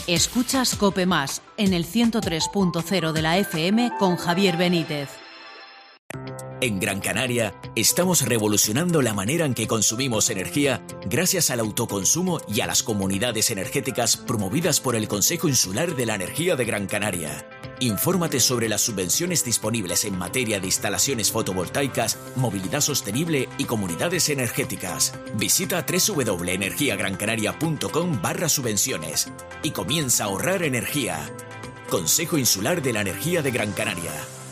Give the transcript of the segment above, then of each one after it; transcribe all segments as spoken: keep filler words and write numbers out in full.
Escuchas COPE Más en el ciento tres punto cero de la F M con Javier Benítez. En Gran Canaria estamos revolucionando la manera en que consumimos energía gracias al autoconsumo y a las comunidades energéticas promovidas por el Consejo Insular de la Energía de Gran Canaria. Infórmate sobre las subvenciones disponibles en materia de instalaciones fotovoltaicas, movilidad sostenible y comunidades energéticas. Visita doble u doble u doble u punto energía gran canaria punto com barra subvenciones y comienza a ahorrar energía. Consejo Insular de la Energía de Gran Canaria.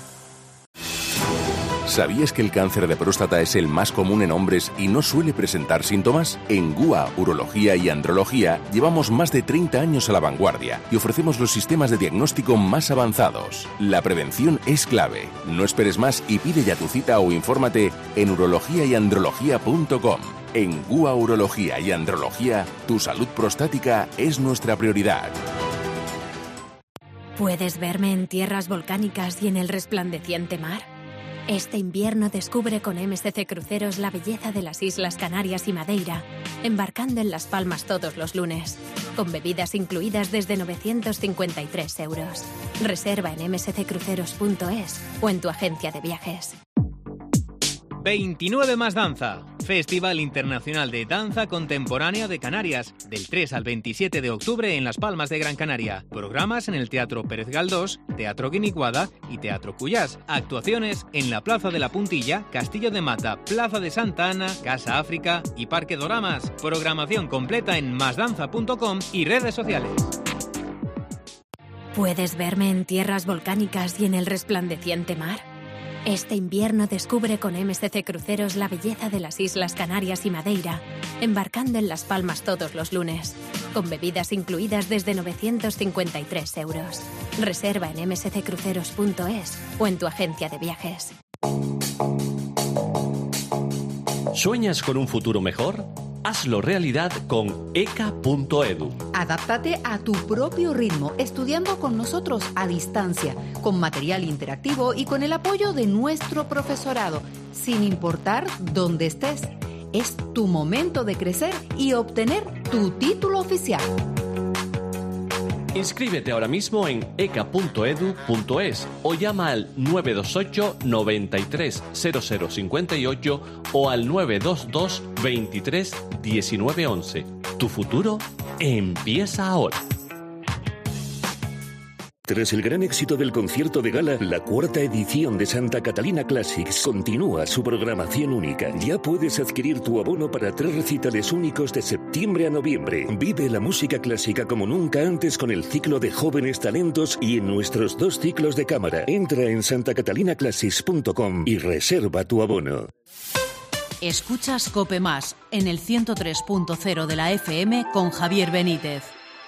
¿Sabías que el cáncer de próstata es el más común en hombres y no suele presentar síntomas? En G U A Urología y Andrología llevamos más de treinta años a la vanguardia y ofrecemos los sistemas de diagnóstico más avanzados. La prevención es clave. No esperes más y pide ya tu cita o infórmate en urología y andrología punto com. En G U A Urología y Andrología, tu salud prostática es nuestra prioridad. ¿Puedes verme en tierras volcánicas y en el resplandeciente mar? Este invierno descubre con M S C Cruceros la belleza de las Islas Canarias y Madeira, embarcando en Las Palmas todos los lunes, con bebidas incluidas desde novecientos cincuenta y tres euros. Reserva en eme ese ce cruceros punto es o en tu agencia de viajes. veintinueve más Danza, Festival Internacional de Danza Contemporánea de Canarias, del tres al veintisiete de octubre en Las Palmas de Gran Canaria. Programas en el Teatro Pérez Galdós, Teatro Guiniguada y Teatro Cuyás. Actuaciones en la Plaza de la Puntilla, Castillo de Mata, Plaza de Santa Ana, Casa África y Parque Doramas. Programación completa en más danza punto com y redes sociales. ¿Puedes verme en tierras volcánicas y en el resplandeciente mar? Este invierno descubre con M S C Cruceros la belleza de las Islas Canarias y Madeira, embarcando en Las Palmas todos los lunes, con bebidas incluidas desde novecientos cincuenta y tres euros. Reserva en eme ese ce cruceros punto es o en tu agencia de viajes. ¿Sueñas con un futuro mejor? Hazlo realidad con e ca punto edu. Adáptate a tu propio ritmo, estudiando con nosotros a distancia, con material interactivo y con el apoyo de nuestro profesorado, sin importar dónde estés. Es tu momento de crecer y obtener tu título oficial. Inscríbete ahora mismo en e ca punto edu punto es o llama al nueve dos ocho, noventa y tres, cero cero cincuenta y ocho o al nueve dos dos, veintitrés, diecinueve once. Tu futuro empieza ahora. Tras el gran éxito del concierto de gala, la cuarta edición de Santa Catalina Classics continúa su programación única. Ya puedes adquirir tu abono para tres recitales únicos de septiembre a noviembre. Vive la música clásica como nunca antes con el ciclo de jóvenes talentos y en nuestros dos ciclos de cámara. Entra en santa catalina classics punto com y reserva tu abono. Escuchas COPE Más en el ciento tres punto cero de la F M con Javier Benítez.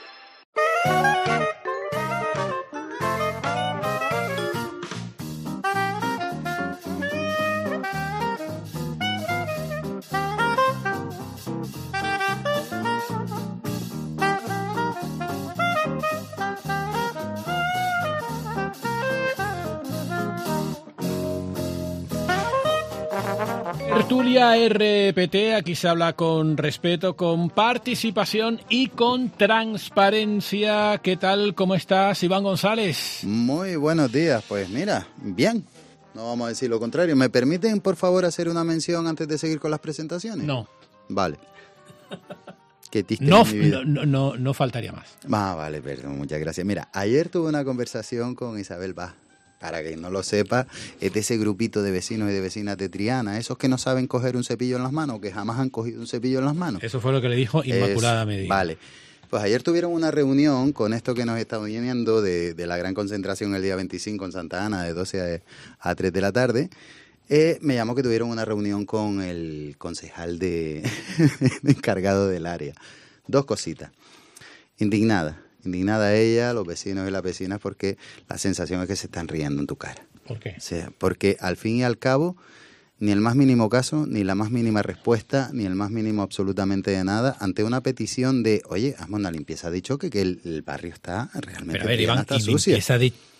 Tertulia R P T, aquí se habla con respeto, con participación y con transparencia. ¿Qué tal? ¿Cómo estás, Iván González? Muy buenos días, pues mira, bien. No vamos a decir lo contrario. ¿Me permiten, por favor, hacer una mención antes de seguir con las presentaciones? No. Vale. Qué triste no, mi vida. no, no, no faltaría más. Ah, vale, perdón, muchas gracias. Mira, ayer tuve una conversación con Isabel Bach. Para quien no lo sepa, es de ese grupito de vecinos y de vecinas de Triana, esos que no saben coger un cepillo en las manos, que jamás han cogido un cepillo en las manos. Eso fue lo que le dijo Inmaculada Medina. Vale. Pues ayer tuvieron una reunión con esto que nos estamos viendo de, de la gran concentración el día veinticinco en Santa Ana, de doce a tres de la tarde. Eh, me llamó que tuvieron una reunión con el concejal de encargado del área. Dos cositas. Indignada. Indignada ella, los vecinos y las vecinas, porque la sensación es que se están riendo en tu cara. ¿Por qué? O sea, porque al fin y al cabo, ni el más mínimo caso, ni la más mínima respuesta, ni el más mínimo absolutamente de nada, ante una petición de, oye, hazme una limpieza de choque, que el, el barrio está realmente Pero a ver, bien, Iván, está y sucio. limpieza de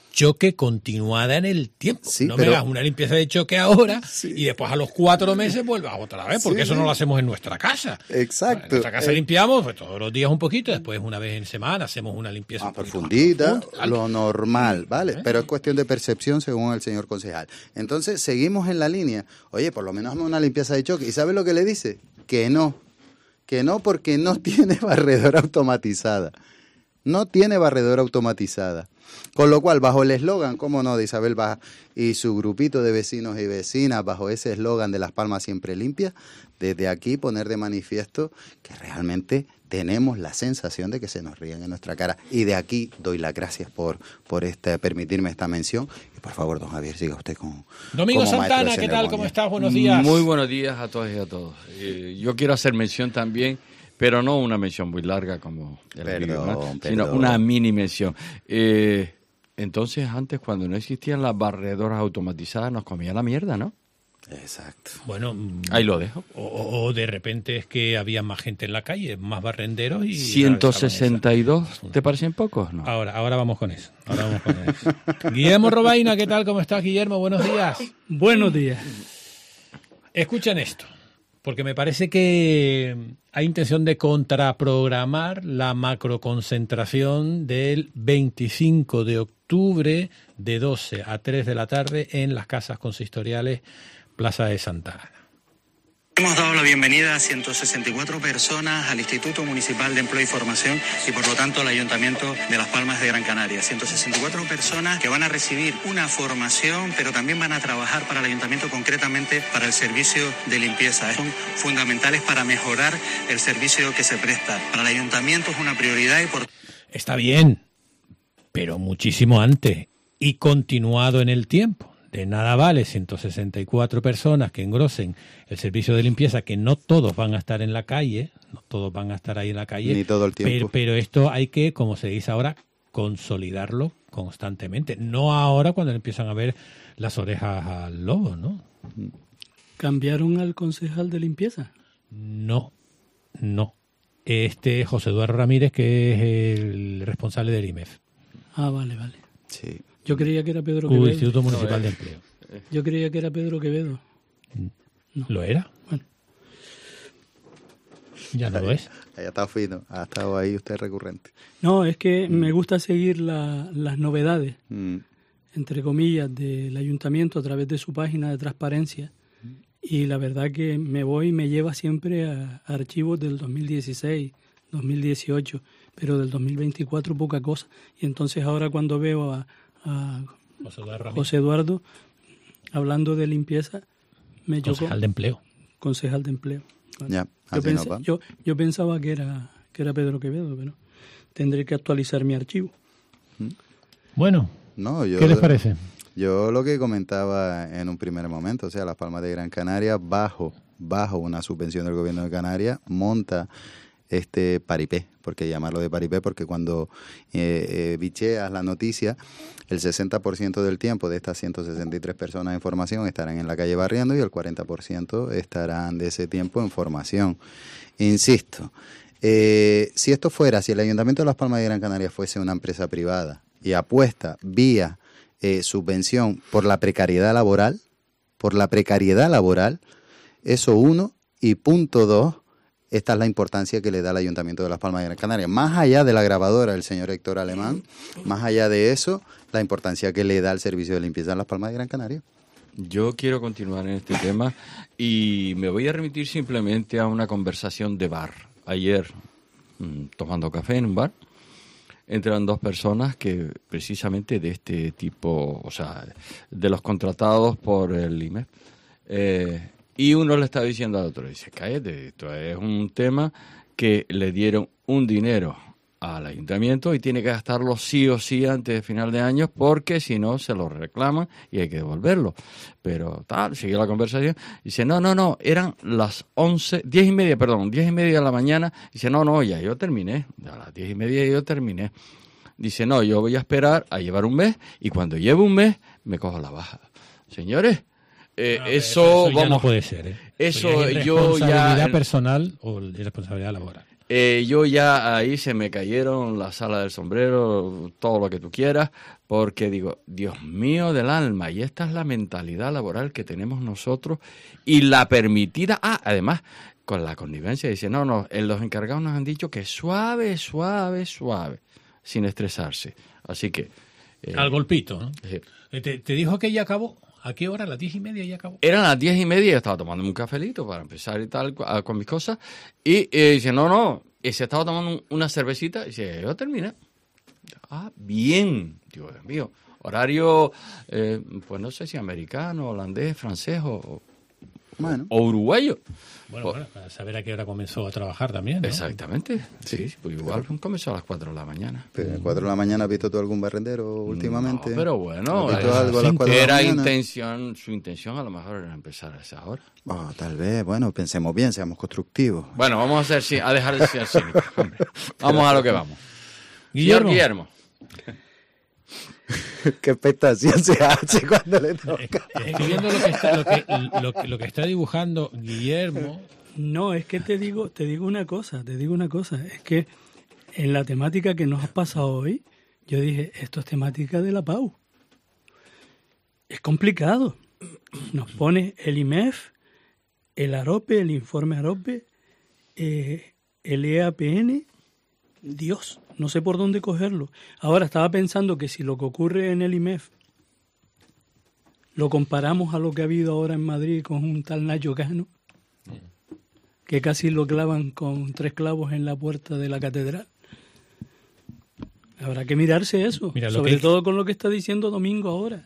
choque continuada en el tiempo. Sí, no pero... me hagas una limpieza de choque ahora sí. y después a los cuatro meses vuelvas otra vez, porque sí, eso sí. no lo hacemos en nuestra casa. Exacto. En nuestra casa eh... limpiamos pues, todos los días un poquito, después una vez en semana hacemos una limpieza más un poquito profundita, más profunda, lo normal, ¿vale? ¿Eh? Pero es cuestión de percepción según el señor concejal. Entonces, seguimos en la línea. Oye, por lo menos hazme una limpieza de choque. ¿Y sabe lo que le dice? Que no. Que no, porque no tiene barredora automatizada. No tiene barredora automatizada. Con lo cual, bajo el eslogan, cómo no, de Isabel Baja y su grupito de vecinos y vecinas, bajo ese eslogan de Las Palmas siempre limpias, desde aquí poner de manifiesto que realmente tenemos la sensación de que se nos ríen en nuestra cara. Y de aquí doy las gracias por, por este, permitirme esta mención. Y por favor, don Javier, siga usted con Domingo Santana, ¿qué tal? ¿Cómo estás? Buenos días. Muy buenos días a todos y a todos. Eh, yo quiero hacer mención también, pero no una mención muy larga como el perdón, video, ¿no? perdón. Sino una mini mención. Eh, entonces, antes, cuando no existían las barredoras automatizadas, nos comía la mierda, ¿no? Exacto. Bueno, ahí lo dejo. O, o de repente es que había más gente en la calle, más barrenderos y... ciento sesenta y dos, ¿te parecen pocos? No. Ahora, ahora vamos con eso. Ahora vamos con eso. Guillermo Robaina, ¿qué tal? ¿Cómo estás, Guillermo? Buenos días. Buenos días. Escuchen esto, porque me parece que hay intención de contraprogramar la macroconcentración del veinticinco de octubre de doce a tres de la tarde en las casas consistoriales Plaza de Santa Ana. Hemos dado la bienvenida a ciento sesenta y cuatro personas al Instituto Municipal de Empleo y Formación y por lo tanto al Ayuntamiento de Las Palmas de Gran Canaria. ciento sesenta y cuatro personas que van a recibir una formación, pero también van a trabajar para el Ayuntamiento, concretamente para el servicio de limpieza. Son fundamentales para mejorar el servicio que se presta. Para el Ayuntamiento es una prioridad y por... Está bien, pero muchísimo antes y continuado en el tiempo. De nada vale ciento sesenta y cuatro personas que engrosen el servicio de limpieza, que no todos van a estar en la calle, no todos van a estar ahí en la calle. Ni todo el tiempo. Pero, pero esto hay que, como se dice ahora, consolidarlo constantemente. No ahora cuando empiezan a ver las orejas al lobo, ¿no? ¿Cambiaron al concejal de limpieza? No, no. Este es José Eduardo Ramírez, que es el responsable del I M E F. Ah, vale, vale. Sí. Yo creía que era Pedro U Quevedo. Instituto Municipal de Empleo. Yo creía que era Pedro Quevedo. No. ¿Lo era? Bueno. Ya no lo es. Ahí ha estado fino, ha estado ahí usted recurrente. No, es que mm. me gusta seguir la, las novedades, mm. entre comillas, del ayuntamiento a través de su página de transparencia. Mm. Y la verdad que me voy y me lleva siempre a, a archivos del dos mil dieciséis, dos mil dieciocho, pero del dos mil veinticuatro poca cosa. Y entonces ahora cuando veo a a José Eduardo, José Eduardo hablando de limpieza, me chocó. Concejal de empleo. Concejal de empleo. Vale. Ya, yo, pensé, no yo, yo pensaba que era que era Pedro Quevedo, pero tendré que actualizar mi archivo. Bueno, no, yo, ¿qué les parece? Yo lo que comentaba en un primer momento, o sea, Las Palmas de Gran Canaria, bajo, bajo una subvención del gobierno de Canarias, monta este paripé, porque llamarlo de paripé, porque cuando eh, eh, bicheas la noticia, el sesenta por ciento del tiempo de estas ciento sesenta y tres personas en formación estarán en la calle barriendo y el cuarenta por ciento estarán de ese tiempo en formación. Insisto, eh, si esto fuera, si el Ayuntamiento de Las Palmas de Gran Canaria fuese una empresa privada y apuesta vía eh, subvención por la precariedad laboral, por la precariedad laboral, eso uno, y punto dos, esta es la importancia que le da el Ayuntamiento de Las Palmas de Gran Canaria. Más allá de la grabadora del señor Héctor Alemán, más allá de eso, la importancia que le da el servicio de limpieza en Las Palmas de Gran Canaria. Yo quiero continuar en este tema y me voy a remitir simplemente a una conversación de bar. Ayer, tomando café en un bar, entran dos personas que precisamente de este tipo, o sea, de los contratados por el I M E F, eh, y uno le está diciendo al otro, dice, cállate, esto es un tema que le dieron un dinero al ayuntamiento y tiene que gastarlo sí o sí antes de final de año porque si no se lo reclaman y hay que devolverlo. Pero tal, sigue la conversación, dice, no, no, no, eran las once, diez y media, perdón, diez y media de la mañana, dice, no, no, ya yo terminé, a las diez y media yo terminé. Dice, no, yo voy a esperar a llevar un mes y cuando lleve un mes me cojo la baja. Señores, Eh, no, eso, eso ya vamos, no puede ser. ¿eh? Eso, eso ya es yo ya. Responsabilidad personal o irresponsabilidad laboral. Eh, yo ya ahí se me cayeron la sala del sombrero, todo lo que tú quieras, porque digo, Dios mío del alma, y esta es la mentalidad laboral que tenemos nosotros y la permitida, ah, además, con la connivencia, dice, no, no, los encargados nos han dicho que suave, suave, suave, sin estresarse. Así que... Eh, Al golpito, ¿no? Sí. ¿Te, ¿Te dijo que ya acabó? ¿A qué hora? ¿A las diez y media ya acabó? Eran las diez y media, yo estaba tomando un cafelito para empezar y tal, con mis cosas, y eh, dice, no, no, y se estaba tomando una cervecita, y dice, yo terminé. Ah, bien, Dios mío, horario, eh, pues no sé si americano, holandés, francés o, bueno. o uruguayo. Bueno, bueno, para saber a qué hora comenzó a trabajar también, ¿no? Exactamente, sí, sí, pues igual comenzó a las cuatro de la mañana. Pero a las cuatro de la mañana, ¿has visto tú algún barrendero últimamente? No, pero bueno, ¿has visto algo a las cuatro de era la mañana? intención, su intención a lo mejor era empezar a esa hora. Oh, tal vez, bueno, pensemos bien, seamos constructivos. Bueno, vamos a, hacer, a dejar de ser cínicos, hombre. Vamos a lo que vamos. Guillermo. Señor Guillermo. Qué expectación se hace cuando le toca. Estoy viendo lo que está, lo que, lo, lo que está dibujando Guillermo. No, es que te digo, te digo una cosa, te digo una cosa, es que en la temática que nos ha pasado hoy, yo dije, esto es temática de la P A U. Es complicado. Nos pone el I M E F, el AROPE, el informe AROPE, eh, el E A P N, Dios, no sé por dónde cogerlo. Ahora estaba pensando que si lo que ocurre en el I M E F lo comparamos a lo que ha habido ahora en Madrid con un tal Nacho Cano, que casi lo clavan con tres clavos en la puerta de la catedral. Habrá que mirarse eso, Mira, sobre que... todo con lo que está diciendo Domingo ahora.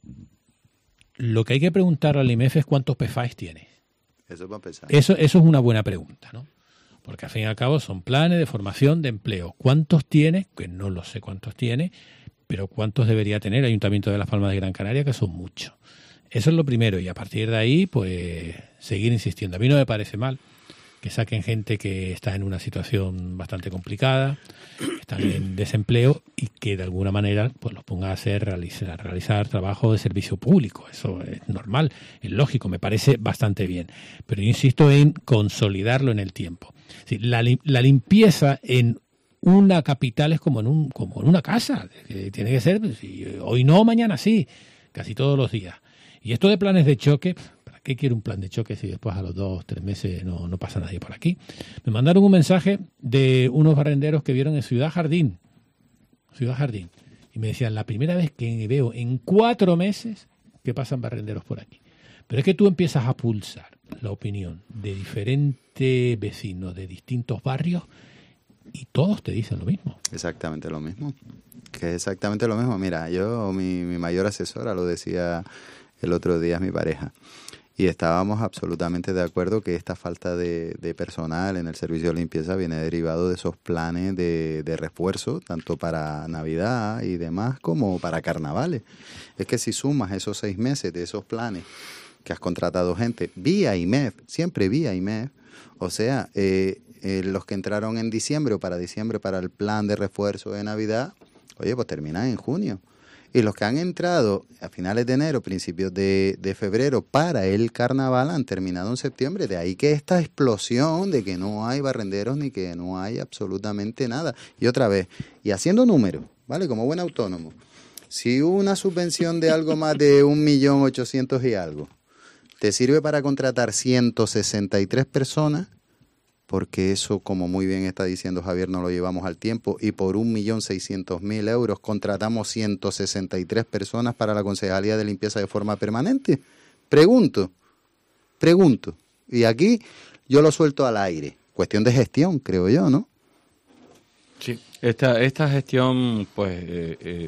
Lo que hay que preguntar al I M E F es cuántos P F A Es tiene. Eso va a pensar. Eso, eso es una buena pregunta, ¿no? Porque al fin y al cabo son planes de formación de empleo. ¿Cuántos tiene? Que no lo sé cuántos tiene, pero cuántos debería tener el Ayuntamiento de Las Palmas de Gran Canaria, que son muchos. Eso es lo primero, y a partir de ahí, pues, seguir insistiendo. A mí no me parece mal que saquen gente que está en una situación bastante complicada, están en desempleo, y que de alguna manera pues los ponga a hacer realizar, realizar trabajo de servicio público. Eso es normal, es lógico, me parece bastante bien. Pero yo insisto en consolidarlo en el tiempo. Sí, la, la limpieza en una capital es como en un como en una casa, que tiene que ser, pues, hoy no, mañana sí, casi todos los días. Y esto de planes de choque, ¿para qué quiere un plan de choque si después a los dos, tres meses no, no pasa nadie por aquí? Me mandaron un mensaje de unos barrenderos que vieron en Ciudad Jardín, Ciudad Jardín, y me decían, la primera vez que veo en cuatro meses que pasan barrenderos por aquí. Pero es que tú empiezas a pulsar la opinión de diferentes vecinos de distintos barrios y todos te dicen lo mismo. Exactamente lo mismo. Que es exactamente lo mismo. Mira, yo, mi, mi mayor asesora lo decía el otro día, es mi pareja. Y estábamos absolutamente de acuerdo que esta falta de, de personal en el servicio de limpieza viene derivado de esos planes de, de refuerzo, tanto para Navidad y demás, como para carnavales. Es que si sumas esos seis meses de esos planes que has contratado gente vía I M E F, siempre vía I M E F, o sea, eh, eh, los que entraron en diciembre o para diciembre para el plan de refuerzo de Navidad, oye, pues terminan en junio. Y los que han entrado a finales de enero, principios de, de febrero para el carnaval han terminado en septiembre. De ahí que esta explosión de que no hay barrenderos ni que no hay absolutamente nada. Y otra vez, y haciendo números, ¿vale? Como buen autónomo. Si una subvención de algo más de un millón ochocientos y algo te sirve para contratar ciento sesenta y tres personas, porque eso, como muy bien está diciendo Javier, no lo llevamos al tiempo, y por un millón seiscientos mil euros contratamos ciento sesenta y tres personas para la Concejalía de Limpieza de forma permanente. Pregunto, pregunto, y aquí yo lo suelto al aire. Cuestión de gestión, creo yo, ¿no? Sí, esta, esta gestión, pues, eh, eh,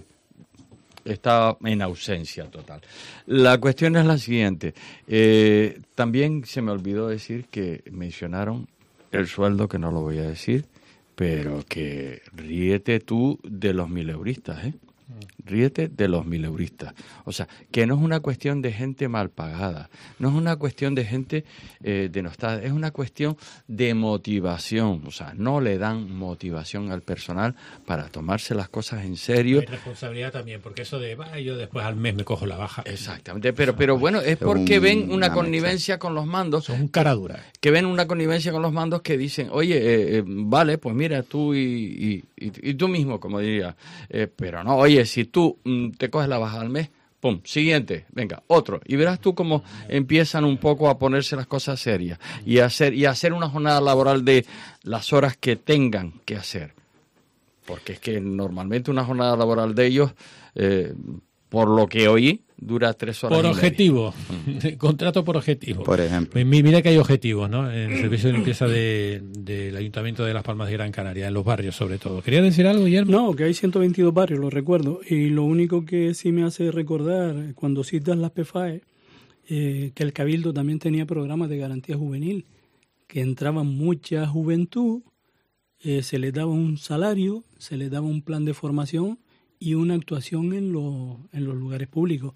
está en ausencia total. La cuestión es la siguiente. Eh, también se me olvidó decir que mencionaron el sueldo, que no lo voy a decir, pero que ríete tú de los mileuristas, ¿eh? Ríete de los mileuristas. O sea, que no es una cuestión de gente mal pagada, no es una cuestión de gente eh, denostada, es una cuestión de motivación. O sea, no le dan motivación al personal para tomarse las cosas en serio. Hay responsabilidad también, porque eso de, bah, yo después al mes me cojo la baja. Exactamente, pero, pero bueno, es porque ven una connivencia con los mandos. Son un cara dura. Que ven una connivencia con los mandos que dicen, oye, eh, eh, vale, pues mira, tú y, y, y, y tú mismo, como diría, eh, pero no, oye, si tú tú mm, te coges la baja al mes, pum, siguiente, venga, otro. Y verás tú cómo empiezan un poco a ponerse las cosas serias y hacer, y hacer una jornada laboral de las horas que tengan que hacer. Porque es que normalmente una jornada laboral de ellos, eh, por lo que oí, dura tres horas. Por y objetivo, mm. contrato por objetivo. Por ejemplo. Mira que hay objetivos, ¿no? En el servicio de limpieza de, del Ayuntamiento de Las Palmas de Gran Canaria, en los barrios sobre todo. ¿Quería decir algo, Guillermo? No, que hay ciento veintidós barrios, lo recuerdo. Y lo único que sí me hace recordar, cuando citas las P F A E, eh, que el Cabildo también tenía programas de garantía juvenil, que entraba mucha juventud, eh, se les daba un salario, se les daba un plan de formación y una actuación en, lo, en los lugares públicos.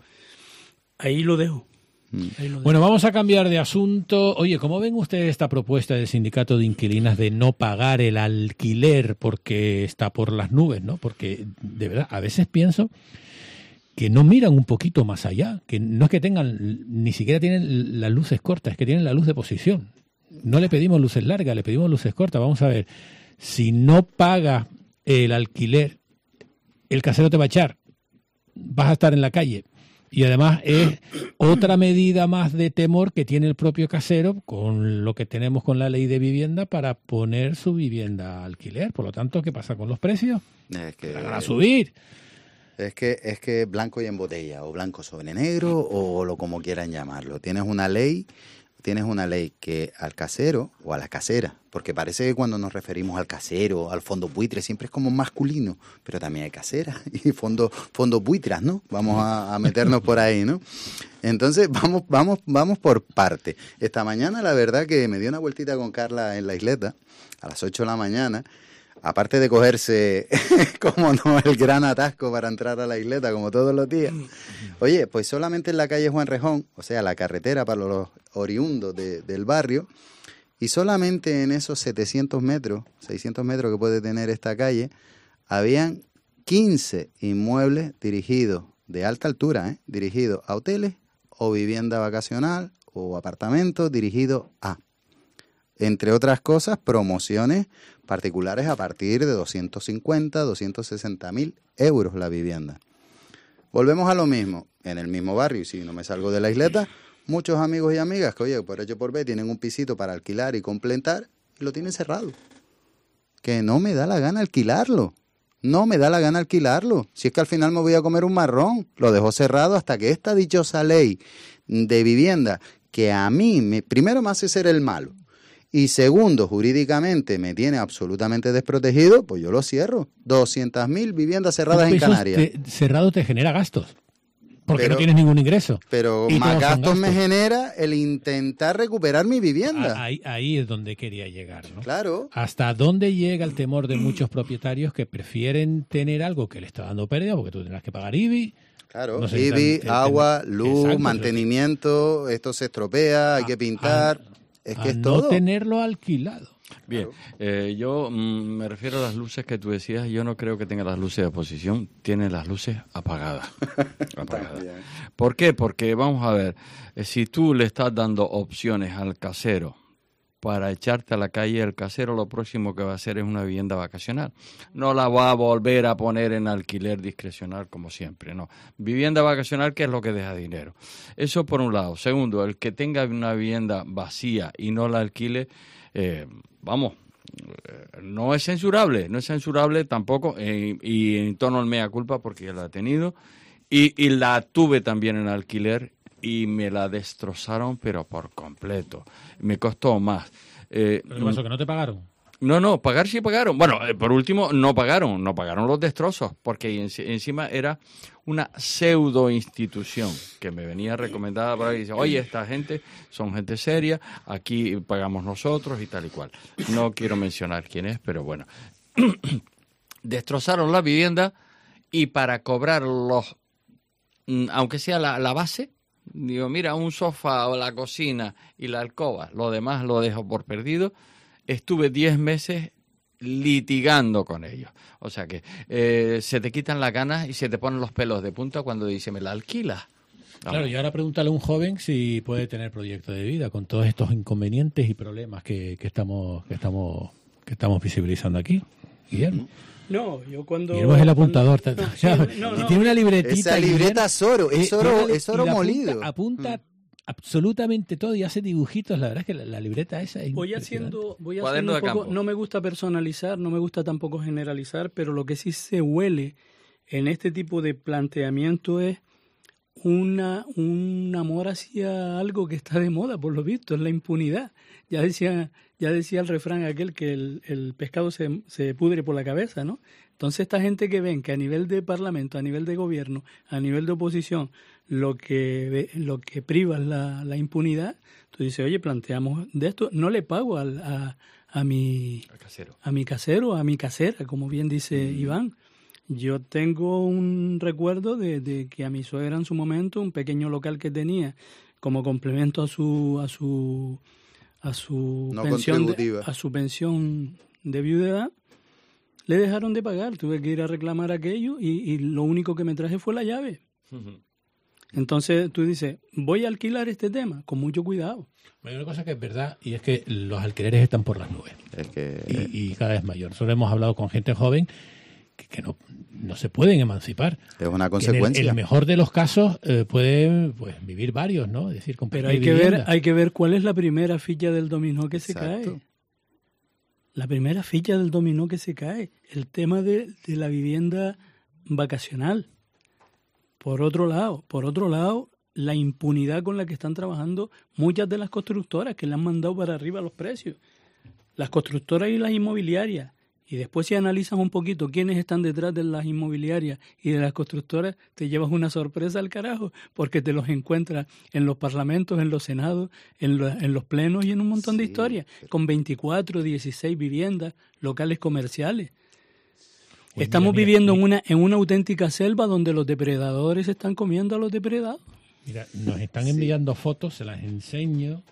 Ahí lo dejo. Ahí lo dejo. Bueno, vamos a cambiar de asunto. Oye, ¿cómo ven ustedes esta propuesta del sindicato de inquilinas de no pagar el alquiler porque está por las nubes, ¿no? Porque, de verdad, a veces pienso que no miran un poquito más allá, que no es que tengan, ni siquiera tienen las luces cortas, es que tienen la luz de posición. No le pedimos luces largas, le pedimos luces cortas. Vamos a ver, si no paga el alquiler, el casero te va a echar, vas a estar en la calle. Y además es otra medida más de temor que tiene el propio casero con lo que tenemos con la ley de vivienda para poner su vivienda a alquiler. Por lo tanto, ¿qué pasa con los precios? Es que van a subir. Es que es que blanco y en botella, o blanco sobre negro, o lo como quieran llamarlo. Tienes una ley... Tienes una ley que al casero o a la casera, porque parece que cuando nos referimos al casero, al fondo buitre, siempre es como masculino, pero también hay caseras y fondos fondo buitras, ¿no? Vamos a, a meternos por ahí, ¿no? Entonces, vamos vamos vamos por parte. Esta mañana, la verdad que me dio una vueltita con Carla en la isleta, a las ocho de la mañana, aparte de cogerse, como no, el gran atasco para entrar a la isleta, como todos los días. Oye, pues solamente en la calle Juan Rejón, o sea, la carretera para los oriundos de, del barrio, y solamente en esos setecientos metros, seiscientos metros que puede tener esta calle, habían quince inmuebles dirigidos, de alta altura, ¿eh? dirigidos a hoteles o vivienda vacacional o apartamentos dirigidos a, entre otras cosas, promociones particulares a partir de doscientos cincuenta, doscientos sesenta mil euros la vivienda. Volvemos a lo mismo, en el mismo barrio, y si no me salgo de la isleta, muchos amigos y amigas que, oye, por H por B tienen un pisito para alquilar y completar y lo tienen cerrado. Que no me da la gana alquilarlo. No me da la gana alquilarlo. Si es que al final me voy a comer un marrón. Lo dejo cerrado hasta que esta dichosa ley de vivienda, que a mí, me, primero me hace ser el malo, y segundo, jurídicamente me tiene absolutamente desprotegido, pues yo lo cierro. doscientas mil viviendas cerradas en Canarias. Te, cerrado te genera gastos, porque pero, no tienes ningún ingreso. Pero más gastos, gastos me genera el intentar recuperar mi vivienda. Ahí, ahí es donde quería llegar, ¿no? Claro. ¿Hasta dónde llega el temor de muchos propietarios que prefieren tener algo que le está dando pérdida, porque tú tendrás que pagar I B I? Claro, no sé, I B I, tan, agua, luz, exacto, mantenimiento, esto se estropea, hay que pintar... A, Es que a es no todo. tenerlo alquilado. Bien, eh, yo mm, me refiero a las luces que tú decías. Yo no creo que tenga las luces de posición, tiene las luces apagadas. apagadas. ¿Por qué? Porque vamos a ver, eh, si tú le estás dando opciones al casero para echarte a la calle, el casero lo próximo que va a hacer es una vivienda vacacional. No la va a volver a poner en alquiler discrecional como siempre, no. Vivienda vacacional, que es lo que deja dinero. Eso por un lado. Segundo, el que tenga una vivienda vacía y no la alquile, eh, vamos, eh, no es censurable, no es censurable tampoco, eh, y en torno al mea culpa, porque ya la he tenido, y, y la tuve también en alquiler, y me la destrozaron, pero por completo. Me costó más. Eh, ¿Pero qué pasó, que no te pagaron? No, no, pagar sí pagaron. Bueno, eh, por último, no pagaron, no pagaron los destrozos, porque en, encima era una pseudo institución que me venía recomendada para que dice, oye, esta gente son gente seria, aquí pagamos nosotros y tal y cual. No quiero mencionar quién es, pero bueno. Destrozaron la vivienda y para cobrar los, aunque sea la, la base, digo, mira, un sofá o la cocina y la alcoba, lo demás lo dejo por perdido, estuve diez meses litigando con ellos. O sea que eh, se te quitan las ganas y se te ponen los pelos de punta cuando dice, ¿me la alquilas? Claro, y ahora pregúntale a un joven si puede tener proyecto de vida con todos estos inconvenientes y problemas que, que estamos que estamos que estamos visibilizando aquí, Guillermo. No, yo cuando... Guillermo es el apuntador. Cuando, o sea, no, no, tiene una libretita. Esa libreta es oro, es oro, es oro molido. Apunta, apunta mm. absolutamente todo y hace dibujitos. La verdad es que la, la libreta esa es Voy haciendo, voy haciendo un poco... No me gusta personalizar, no me gusta tampoco generalizar, pero lo que sí se huele en este tipo de planteamiento es una un amor hacia algo que está de moda, por lo visto, es la impunidad. Ya decía ya decía el refrán aquel que el, el pescado se, se pudre por la cabeza, ¿no? Entonces esta gente que ven que a nivel de parlamento, a nivel de gobierno, a nivel de oposición, lo que lo que priva es la, la impunidad, tú dices, oye, planteamos de esto, no le pago al, a, a mi casero. a mi casero, a mi casera, como bien dice mm. Iván. Yo tengo un recuerdo de, de que a mi suegra en su momento, un pequeño local que tenía como complemento a su a su a su no pensión de, a su pensión de viudedad, le dejaron de pagar. Tuve que ir a reclamar aquello y, y lo único que me traje fue la llave. Uh-huh. Entonces tú dices, voy a alquilar este tema con mucho cuidado. Hay una cosa que es verdad y es que los alquileres están por las nubes. Es que... y, y cada vez mayor. Nosotros hemos hablado con gente joven que no, no se pueden emancipar. Es una consecuencia. En el, el mejor de los casos eh, puede pues, vivir varios, ¿no? Es decir, pero hay que ver, hay que ver cuál es la primera ficha del dominó que se Exacto. cae. La primera ficha del dominó que se cae. El tema de, de la vivienda vacacional. Por otro lado, por otro lado, la impunidad con la que están trabajando muchas de las constructoras que le han mandado para arriba los precios. Las constructoras y las inmobiliarias. Y después si analizas un poquito quiénes están detrás de las inmobiliarias y de las constructoras, te llevas una sorpresa al carajo, porque te los encuentras en los parlamentos, en los senados, en, lo, en los plenos y en un montón sí, de historias, pero... con veinticuatro, dieciséis viviendas, locales comerciales. Pues Estamos mira, mira, viviendo mira. En, una, en una auténtica selva donde los depredadores están comiendo a los depredados. Mira, nos están enviando sí. fotos, se las enseño.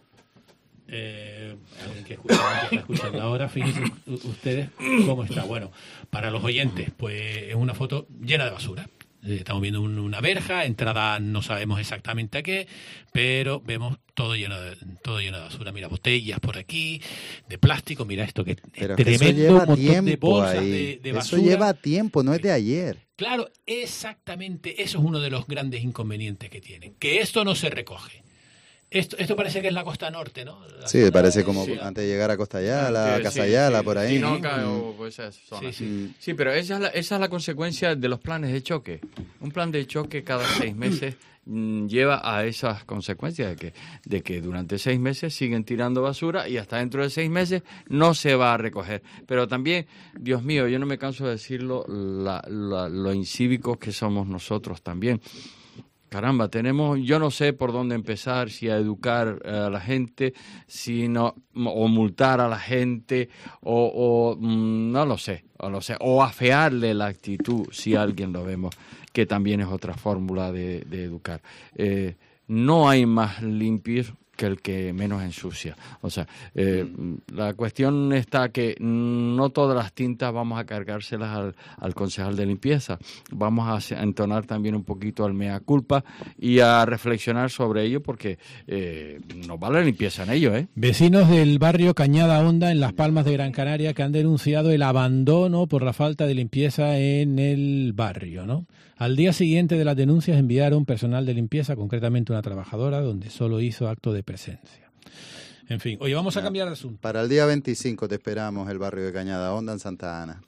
Eh, alguien que escucha, que está escuchando ahora, fíjense ustedes cómo está. Bueno, para los oyentes, pues es una foto llena de basura. Eh, estamos viendo un, una verja, entrada no sabemos exactamente a qué, pero vemos todo lleno de todo lleno de basura. Mira, botellas por aquí, de plástico, mira esto que pero es tremendo, eso lleva montón tiempo de bolsas ahí. De, de basura. Eso lleva tiempo, no es de ayer. Claro, exactamente, eso es uno de los grandes inconvenientes que tienen, que esto no se recoge. Esto, esto parece que es la costa norte, ¿no? La sí, parece como sí. antes de llegar a Costa Ayala, a Casa Ayala, sí, sí. por ahí. Sí, no, claro, pues esa zona. Sí, sí. sí, pero esa es, la, esa es la consecuencia de los planes de choque. Un plan de choque cada seis meses mm, lleva a esas consecuencias de que, de que durante seis meses siguen tirando basura y hasta dentro de seis meses no se va a recoger. Pero también, Dios mío, yo no me canso de decirlo, la, la, lo incívicos que somos nosotros también. Caramba, tenemos, yo no sé por dónde empezar, si a educar a la gente, si no, o multar a la gente, o, o no lo sé, o no sé, o afearle la actitud si alguien lo vemos, que también es otra fórmula de, de educar. Eh, no hay más limpios que el que menos ensucia. O sea, eh, mm. la cuestión está que no todas las tintas vamos a cargárselas al, al concejal de limpieza. Vamos a entonar también un poquito al mea culpa y a reflexionar sobre ello porque eh, no vale la limpieza en ello, ¿eh? Vecinos del barrio Cañada Honda en Las Palmas de Gran Canaria que han denunciado el abandono por la falta de limpieza en el barrio, ¿no? Al día siguiente de las denuncias enviaron personal de limpieza, concretamente una trabajadora, donde solo hizo acto de presencia. En fin, oye, vamos a cambiar de asunto. Para el día veinticinco te esperamos el barrio de Cañada Honda en Santa Ana.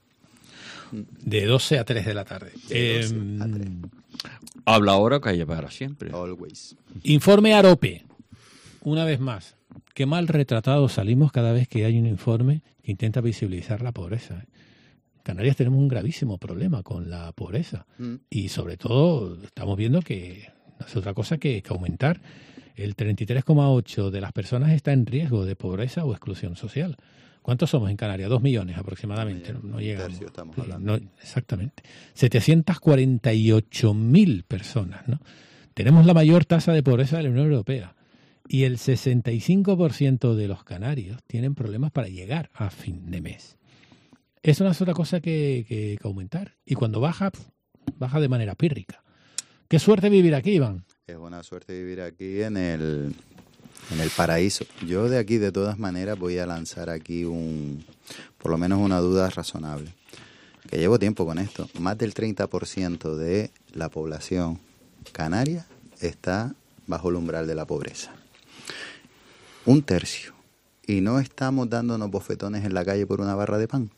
De doce a tres de la tarde. De doce eh, a tres. Habla ahora, calla para siempre. Always. Informe Arope. Una vez más, qué mal retratados salimos cada vez que hay un informe que intenta visibilizar la pobreza. En Canarias tenemos un gravísimo problema con la pobreza mm. y sobre todo estamos viendo que no es otra cosa que, que aumentar. El treinta y tres coma ocho por ciento de las personas está en riesgo de pobreza o exclusión social. ¿Cuántos somos en Canarias? Dos millones aproximadamente. No, no llegamos. Tercio estamos Sí, hablando. no, exactamente. setecientas cuarenta y ocho mil personas, ¿no? Tenemos la mayor tasa de pobreza de la Unión Europea. Y el sesenta y cinco por ciento de los canarios tienen problemas para llegar a fin de mes. Eso no es otra cosa que, que, que aumentar. Y cuando baja, pf, baja de manera pírrica. Qué suerte vivir aquí, Iván. Es una suerte vivir aquí en el, en el paraíso. Yo de aquí, de todas maneras, voy a lanzar aquí un, por lo menos una duda razonable. Que llevo tiempo con esto. Más del treinta por ciento de la población canaria está bajo el umbral de la pobreza. Un tercio. Y no estamos dándonos bofetones en la calle por una barra de pan.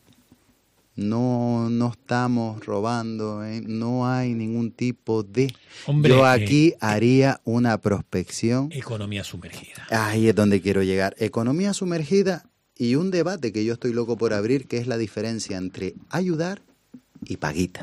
No, no estamos robando, ¿eh? No hay ningún tipo de... Hombre, Yo aquí eh, haría una prospección. Economía sumergida. Ahí es donde quiero llegar. Economía sumergida y un debate que yo estoy loco por abrir, que es la diferencia entre ayudar y paguita.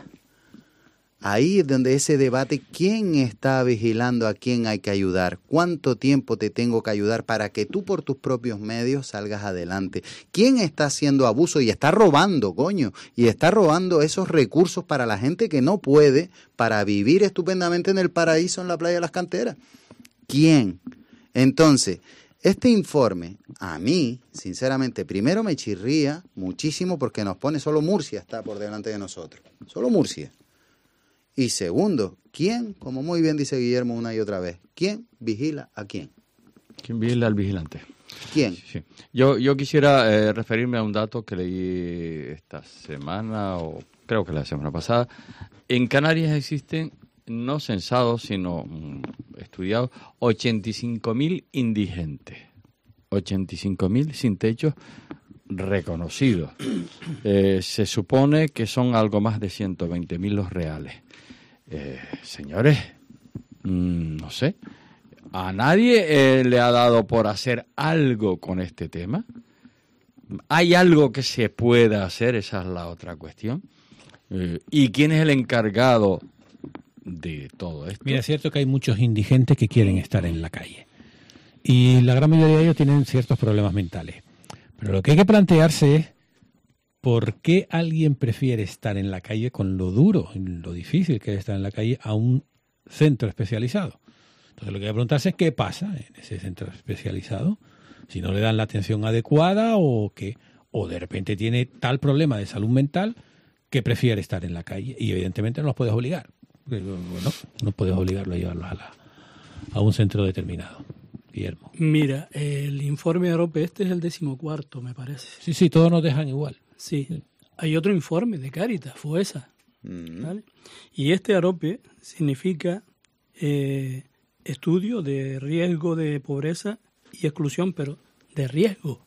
Ahí es donde ese debate, ¿quién está vigilando a quién hay que ayudar? ¿Cuánto tiempo te tengo que ayudar para que tú por tus propios medios salgas adelante? ¿Quién está haciendo abuso y está robando, coño? Y está robando esos recursos para la gente que no puede para vivir estupendamente en el paraíso en la playa de las Canteras. ¿Quién? Entonces, este informe, a mí, sinceramente, primero me chirría muchísimo porque nos pone solo Murcia está por delante de nosotros. Solo Murcia. Y segundo, ¿quién, como muy bien dice Guillermo una y otra vez, quién vigila a quién? ¿Quién vigila al vigilante? ¿Quién? Sí. Yo, yo quisiera eh, referirme a un dato que leí esta semana, o creo que la semana pasada. En Canarias existen, no censados, sino mm, estudiados, ochenta y cinco mil indigentes. ochenta y cinco mil sin techos reconocidos. Eh, se supone que son algo más de ciento veinte mil los reales. Eh, señores, mmm, no sé, ¿a nadie eh, le ha dado por hacer algo con este tema? ¿Hay algo que se pueda hacer? Esa es la otra cuestión. Eh, ¿Y quién es el encargado de todo esto? Mira, es cierto que hay muchos indigentes que quieren estar en la calle. Y la gran mayoría de ellos tienen ciertos problemas mentales. Pero lo que hay que plantearse es ¿por qué alguien prefiere estar en la calle con lo duro, lo difícil que es estar en la calle, a un centro especializado? Entonces lo que hay que preguntarse es qué pasa en ese centro especializado, si no le dan la atención adecuada o que o de repente tiene tal problema de salud mental que prefiere estar en la calle. Y evidentemente no los puedes obligar. Bueno, no puedes obligarlo a llevarlos a, la, a un centro determinado. Guillermo. Mira, el informe AROPE este es el decimocuarto, me parece. Sí, sí, todos nos dejan igual. Sí. Hay otro informe de Cáritas, FOESA. ¿Vale? Y este AROPE significa eh, estudio de riesgo de pobreza y exclusión, pero de riesgo.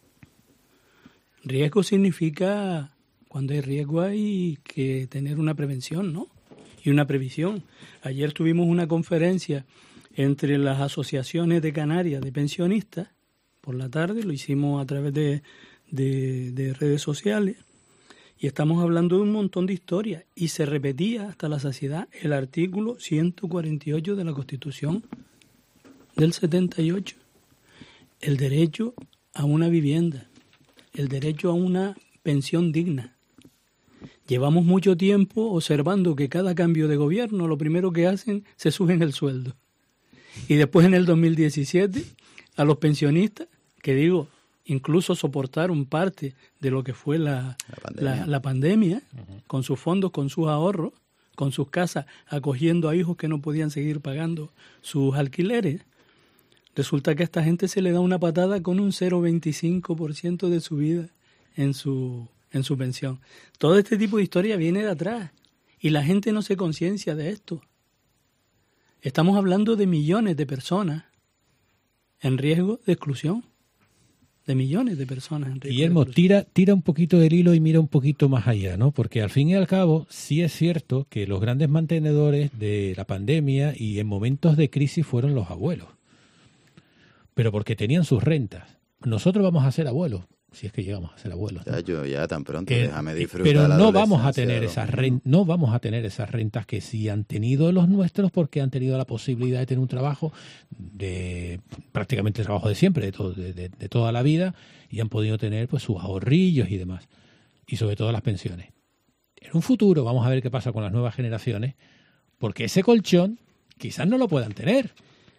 Riesgo significa, cuando hay riesgo hay que tener una prevención, ¿no? Y una previsión. Ayer tuvimos una conferencia entre las asociaciones de Canarias de pensionistas, por la tarde, lo hicimos a través de, de, de redes sociales, y estamos hablando de un montón de historias, y se repetía hasta la saciedad el artículo ciento cuarenta y ocho de la Constitución del setenta y ocho, el derecho a una vivienda, el derecho a una pensión digna. Llevamos mucho tiempo observando que cada cambio de gobierno lo primero que hacen se suben el sueldo. Y después en el dos mil diecisiete a los pensionistas, que digo, incluso soportaron parte de lo que fue la, la pandemia, la, la pandemia uh-huh. con sus fondos, con sus ahorros, con sus casas, acogiendo a hijos que no podían seguir pagando sus alquileres. Resulta que a esta gente se le da una patada con un cero coma veinticinco por ciento de subida en su, en su pensión. Todo este tipo de historia viene de atrás y la gente no se conciencia de esto. Estamos hablando de millones de personas en riesgo de exclusión. De millones de personas en riesgo. Guillermo, tira, tira un poquito del hilo y mira un poquito más allá, ¿no? Porque al fin y al cabo sí es cierto que los grandes mantenedores de la pandemia y en momentos de crisis fueron los abuelos. Pero porque tenían sus rentas. Nosotros vamos a ser abuelos. si es que llegamos a ser abuelos. ¿no? Ya, yo ya tan pronto, eh, déjame disfrutar. Pero la no vamos a adolescencia, tener lo- esas rent, no vamos a tener esas rentas que sí han tenido los nuestros, porque han tenido la posibilidad de tener un trabajo de prácticamente el trabajo de siempre, de, todo, de, de, de toda la vida, y han podido tener pues sus ahorrillos y demás, y sobre todo las pensiones. En un futuro vamos a ver qué pasa con las nuevas generaciones, porque ese colchón quizás no lo puedan tener.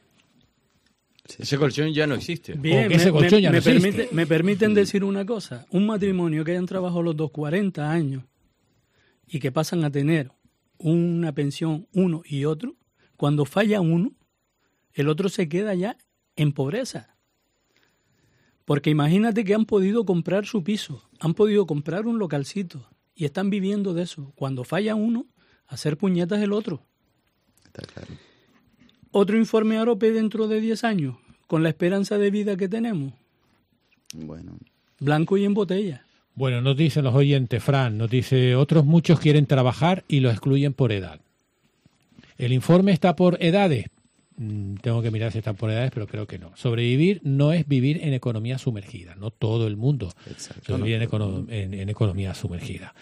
Ese colchón ya no existe. Bien, que ese me, colchón me- ya no me existe. permite- me permiten decir una cosa. Un matrimonio que hayan trabajado los dos cuarenta años y que pasan a tener una pensión uno y otro, cuando falla uno, el otro se queda ya en pobreza. Porque imagínate que han podido comprar su piso, han podido comprar un localcito y están viviendo de eso. Cuando falla uno, hacer puñetas el otro. Está claro. Otro informe AROPE dentro de diez años, con la esperanza de vida que tenemos, Bueno, blanco y en botella. Bueno, nos dicen los oyentes, Fran, nos dice, otros muchos quieren trabajar y lo excluyen por edad. ¿El informe está por edades? Mm, tengo que mirar si están por edades, pero creo que no. Sobrevivir no es vivir en economía sumergida. No todo el mundo exacto. sobrevivir no, en, econo- en- en economía sumergida.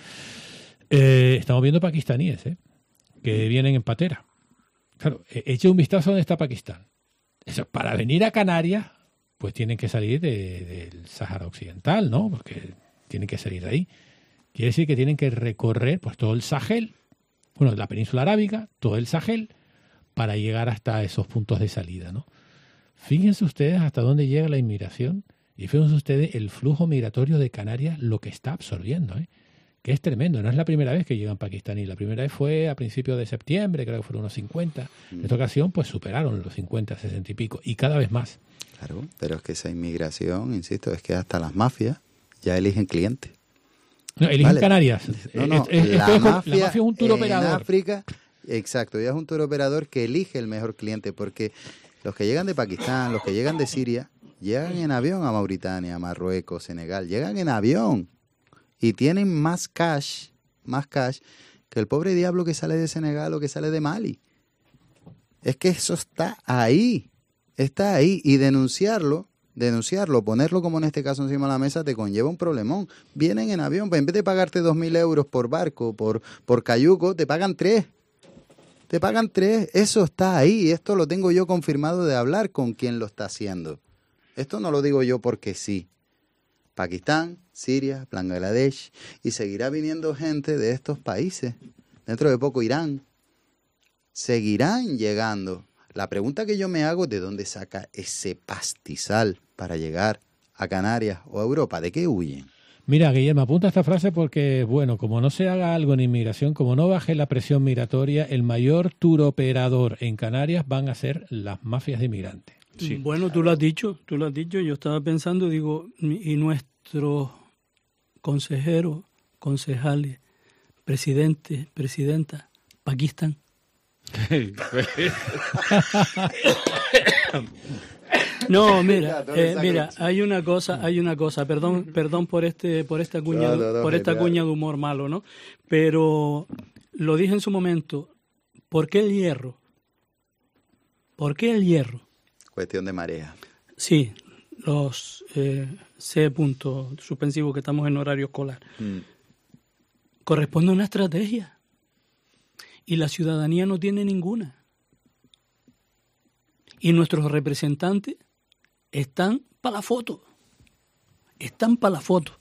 Eh, estamos viendo pakistaníes, ¿eh? Que vienen en patera. Claro, e- eche un vistazo a dónde está Pakistán. Eso, para venir a Canarias, pues tienen que salir de- del Sáhara Occidental, ¿no? Porque tienen que salir de ahí. Quiere decir que tienen que recorrer pues todo el Sahel, bueno, la península arábiga, todo el Sahel, para llegar hasta esos puntos de salida, ¿no? Fíjense ustedes hasta dónde llega la inmigración y fíjense ustedes el flujo migratorio de Canarias, lo que está absorbiendo, ¿eh? Que es tremendo. No es la primera vez que llegan pakistaníes. La primera vez fue a principios de septiembre, creo que fueron unos cincuenta. En esta ocasión, pues superaron los cincuenta, sesenta y pico, y cada vez más. Claro, pero es que esa inmigración, insisto, es que hasta las mafias ya eligen clientes. No, eligen Vale. Canarias. No, no, Es- es- la, esto es- la mafia mafia es un tour en operador. África, exacto, ya es un tour operador que elige el mejor cliente, porque los que llegan de Pakistán, los que llegan de Siria, llegan en avión a Mauritania, a Marruecos, Senegal, llegan en avión y tienen más cash, más cash que el pobre diablo que sale de Senegal o que sale de Mali. Es que eso está ahí, está ahí, y denunciarlo, denunciarlo, ponerlo como en este caso encima de la mesa te conlleva un problemón. Vienen en avión, pues en vez de pagarte dos mil euros por barco, por, por cayuco, te pagan tres. Te pagan tres, eso está ahí, esto lo tengo yo confirmado de hablar con quien lo está haciendo. Esto no lo digo yo porque sí. Pakistán, Siria, Bangladesh, y seguirá viniendo gente de estos países. Dentro de poco Irán. Seguirán llegando. La pregunta que yo me hago es de dónde saca ese pastizal para llegar a Canarias o a Europa. ¿De qué huyen? Mira, Guillermo, apunta esta frase porque, bueno, como no se haga algo en inmigración, como no baje la presión migratoria, el mayor tour operador en Canarias van a ser las mafias de inmigrantes. Sí. Bueno, tú lo has dicho, tú lo has dicho. Yo estaba pensando, digo, y nuestros consejeros, concejales, presidentes, presidenta, Pakistán. No, mira, eh, mira, hay una cosa, hay una cosa, perdón, perdón por este, por esta cuña, No, no, no, por esta genial. cuña de humor malo, ¿no? Pero lo dije en su momento, ¿por qué el hierro? ¿Por qué el hierro? Cuestión de marea. Sí, los eh, C punto suspensivo que estamos en horario escolar. Mm. Corresponde a una estrategia. Y la ciudadanía no tiene ninguna. Y nuestros representantes están para la foto. Están para la foto.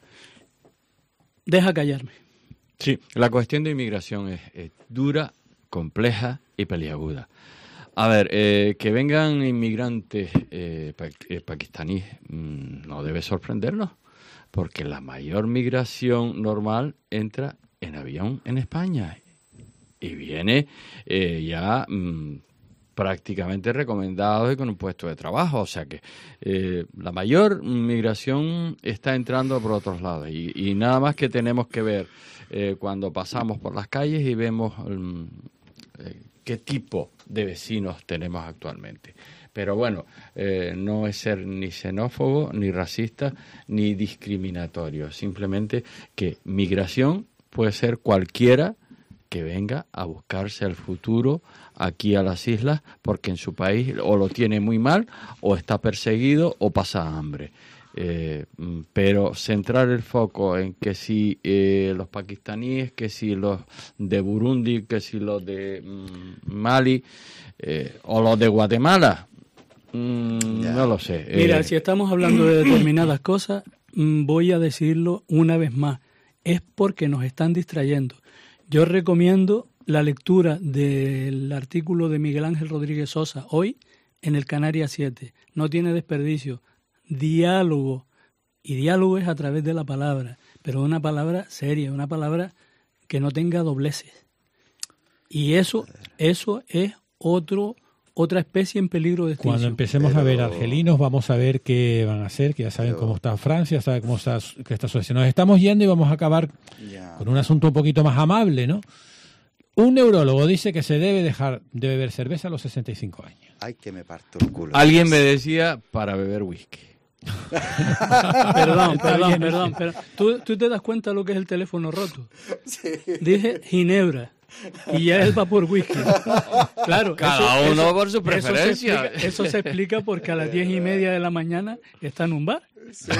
Deja callarme. Sí, la cuestión de inmigración es, es dura, compleja y peliaguda. A ver, eh, que vengan inmigrantes eh, pa- eh, pakistaníes mmm, no debe sorprendernos, porque la mayor migración normal entra en avión en España y viene eh, ya mmm, prácticamente recomendado y con un puesto de trabajo. O sea que eh, la mayor migración está entrando por otros lados y, y nada más que tenemos que ver eh, cuando pasamos por las calles y vemos um, eh, qué tipo de vecinos tenemos actualmente. Pero bueno, eh, no es ser ni xenófobo, ni racista, ni discriminatorio. Simplemente que migración puede ser cualquiera que venga a buscarse el futuro aquí a las islas porque en su país o lo tiene muy mal o está perseguido o pasa hambre. Eh, pero centrar el foco en que si eh, los pakistaníes, que si los de Burundi, que si los de mm, Mali eh, o los de Guatemala, mm, no lo sé. Mira, eh, si estamos hablando de determinadas cosas, mm, voy a decirlo una vez más, es porque nos están distrayendo. Yo recomiendo la lectura del artículo de Miguel Ángel Rodríguez Sosa hoy en el Canarias siete. No tiene desperdicio. Diálogo, y diálogo es a través de la palabra, pero una palabra seria, una palabra que no tenga dobleces. Y eso, eso es otro, otra especie en peligro de extinción. Cuando empecemos pero... a ver argelinos, vamos a ver qué van a hacer, que ya saben pero... cómo está Francia, saben cómo está, que está Suecia. Nos estamos yendo y vamos a acabar yeah. con un asunto un poquito más amable, ¿no? Un neurólogo dice que se debe dejar de beber cerveza a los sesenta y cinco años. Ay, que me parto el culo. Alguien me decía para beber whisky. perdón, perdón, perdón, perdón. ¿Tú, ¿Tú te das cuenta lo que es el teléfono roto? Sí. Dije ginebra y ya él va por whisky. Claro, cada eso, uno eso, por su preferencia. Eso se, explica, eso se explica porque a las diez y media de la mañana está en un bar. Sí.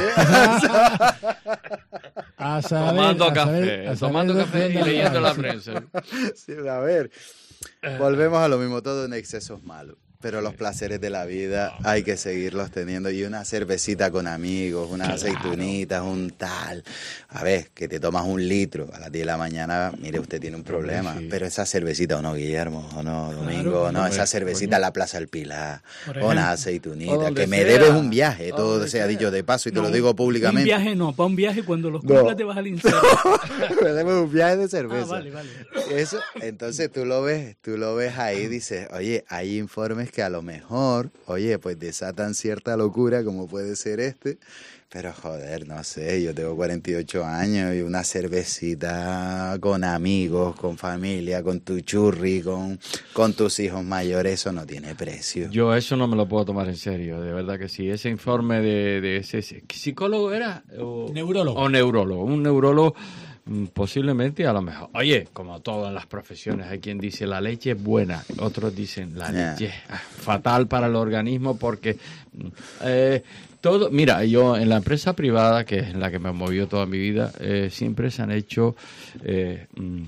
a saber, tomando a café, saber, a tomando saber café y leyendo la prensa. Sí, a ver, volvemos a lo mismo, todo en exceso es malo. Pero los placeres de la vida hay que seguirlos teniendo. Y una cervecita con amigos, unas claro. aceitunitas, un tal. A ver, que te tomas un litro a las diez de la mañana, mire, usted tiene un problema. Sí. Pero esa cervecita, o no, Guillermo, o no, Domingo, claro, o no, esa cervecita en la Plaza del Pilar, o una aceitunita, que me sea. Debes un viaje, todo sea dicho de paso, y no, te lo digo públicamente. Un viaje no, para un viaje cuando los cumplas no. te vas al infierno. Me debes un viaje de cerveza. Ah, vale, vale. Eso, entonces tú lo ves, tú lo ves ahí, dices, oye, hay informes que a lo mejor, oye, pues desatan cierta locura como puede ser este, pero joder, no sé, yo tengo cuarenta y ocho años y una cervecita con amigos, con familia, con tu churri, con, con tus hijos mayores, eso no tiene precio. Yo eso no me lo puedo tomar en serio, de verdad que sí. Ese informe de, de ese psicólogo era... O, neurólogo. O neurólogo, un neurólogo... Posiblemente, a lo mejor. Oye, como todas las profesiones, hay quien dice la leche es buena, otros dicen la yeah. leche es fatal para el organismo porque eh, todo. Mira, yo en la empresa privada, que es en la que me movió toda mi vida, eh, siempre se han hecho eh, mm,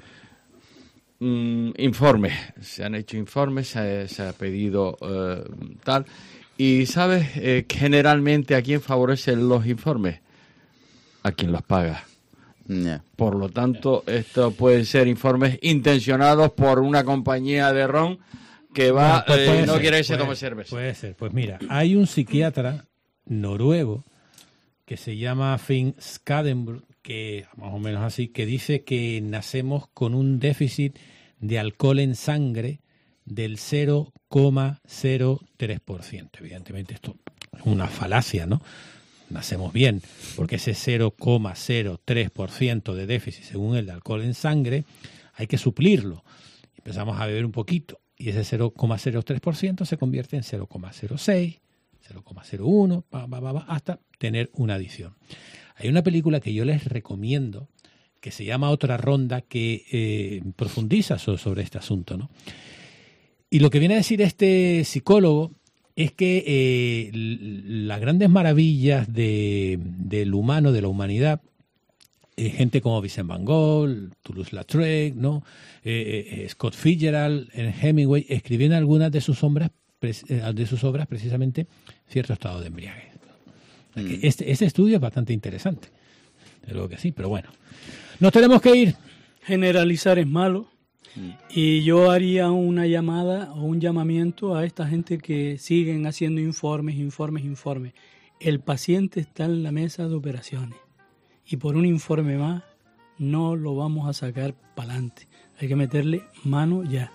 mm, informes, se han hecho informes, se, se ha pedido eh, tal. Y sabes, eh, generalmente a quién favorecen los informes, a quien los paga. Yeah. Por lo tanto, esto pueden ser informes intencionados por una compañía de ron que va bueno, pues eh, no ser, quiere que se puede, tome cerveza. Puede ser. Pues mira, hay un psiquiatra noruego que se llama Finn Skadenbro, que más o menos así, que dice que nacemos con un déficit de alcohol en sangre del cero coma cero tres por ciento. Evidentemente esto es una falacia, ¿no? Nacemos bien, porque ese cero coma cero tres por ciento de déficit, según el de alcohol en sangre, hay que suplirlo. Empezamos a beber un poquito y ese cero coma cero tres por ciento se convierte en cero coma cero seis, cero coma cero uno, pa, pa, pa, pa, hasta tener una adición. Hay una película que yo les recomiendo que se llama Otra Ronda, que eh, profundiza so, sobre este asunto, ¿no? Y lo que viene a decir este psicólogo es que eh, las grandes maravillas de, del humano, de la humanidad, eh, gente como Vincent Van Gogh, Toulouse-Lautrec, ¿no? eh, eh, Scott Fitzgerald, Hemingway, escribían algunas de sus obras, de sus obras precisamente cierto estado de embriaguez. Mm. Este, este estudio es bastante interesante, creo que sí, pero bueno. Nos tenemos que ir. Generalizar es malo. Y yo haría una llamada o un llamamiento a esta gente que siguen haciendo informes, informes, informes. El paciente está en la mesa de operaciones y por un informe más no lo vamos a sacar para adelante. Hay que meterle mano ya.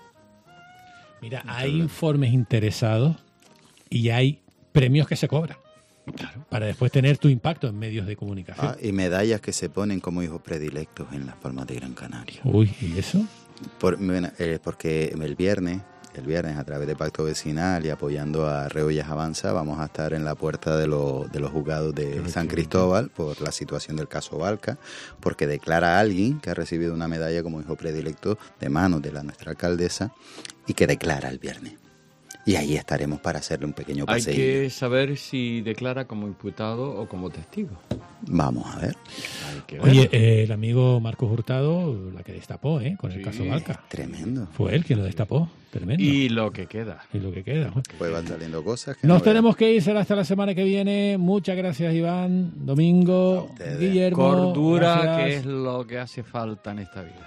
Mira, hay informes interesados y hay premios que se cobran. Claro, para después tener tu impacto en medios de comunicación. Ah, y medallas que se ponen como hijos predilectos en las Palmas de Gran Canaria. Uy, ¿y eso? Por, eh, porque el viernes, el viernes a través de Pacto Vecinal y apoyando a Reollas Avanza, vamos a estar en la puerta de, lo, de los juzgados de San Cristóbal por la situación del caso Balca, porque declara a alguien que ha recibido una medalla como hijo predilecto de manos de la nuestra alcaldesa y que declara el viernes. y ahí estaremos para hacerle un pequeño paseo. Hay que saber si declara como imputado o como testigo. Vamos a ver. Oye, eh, el amigo Marcos Hurtado, la que destapó, ¿eh? Con el Sí, caso Valca. Tremendo. Fue él quien lo destapó. Tremendo. Y lo que queda. Y lo que queda. Pues van saliendo cosas. Que Nos no tenemos que ir, será hasta la semana que viene. Muchas gracias, Iván, Domingo, Guillermo. Cordura, gracias. que es lo que hace falta en esta vida.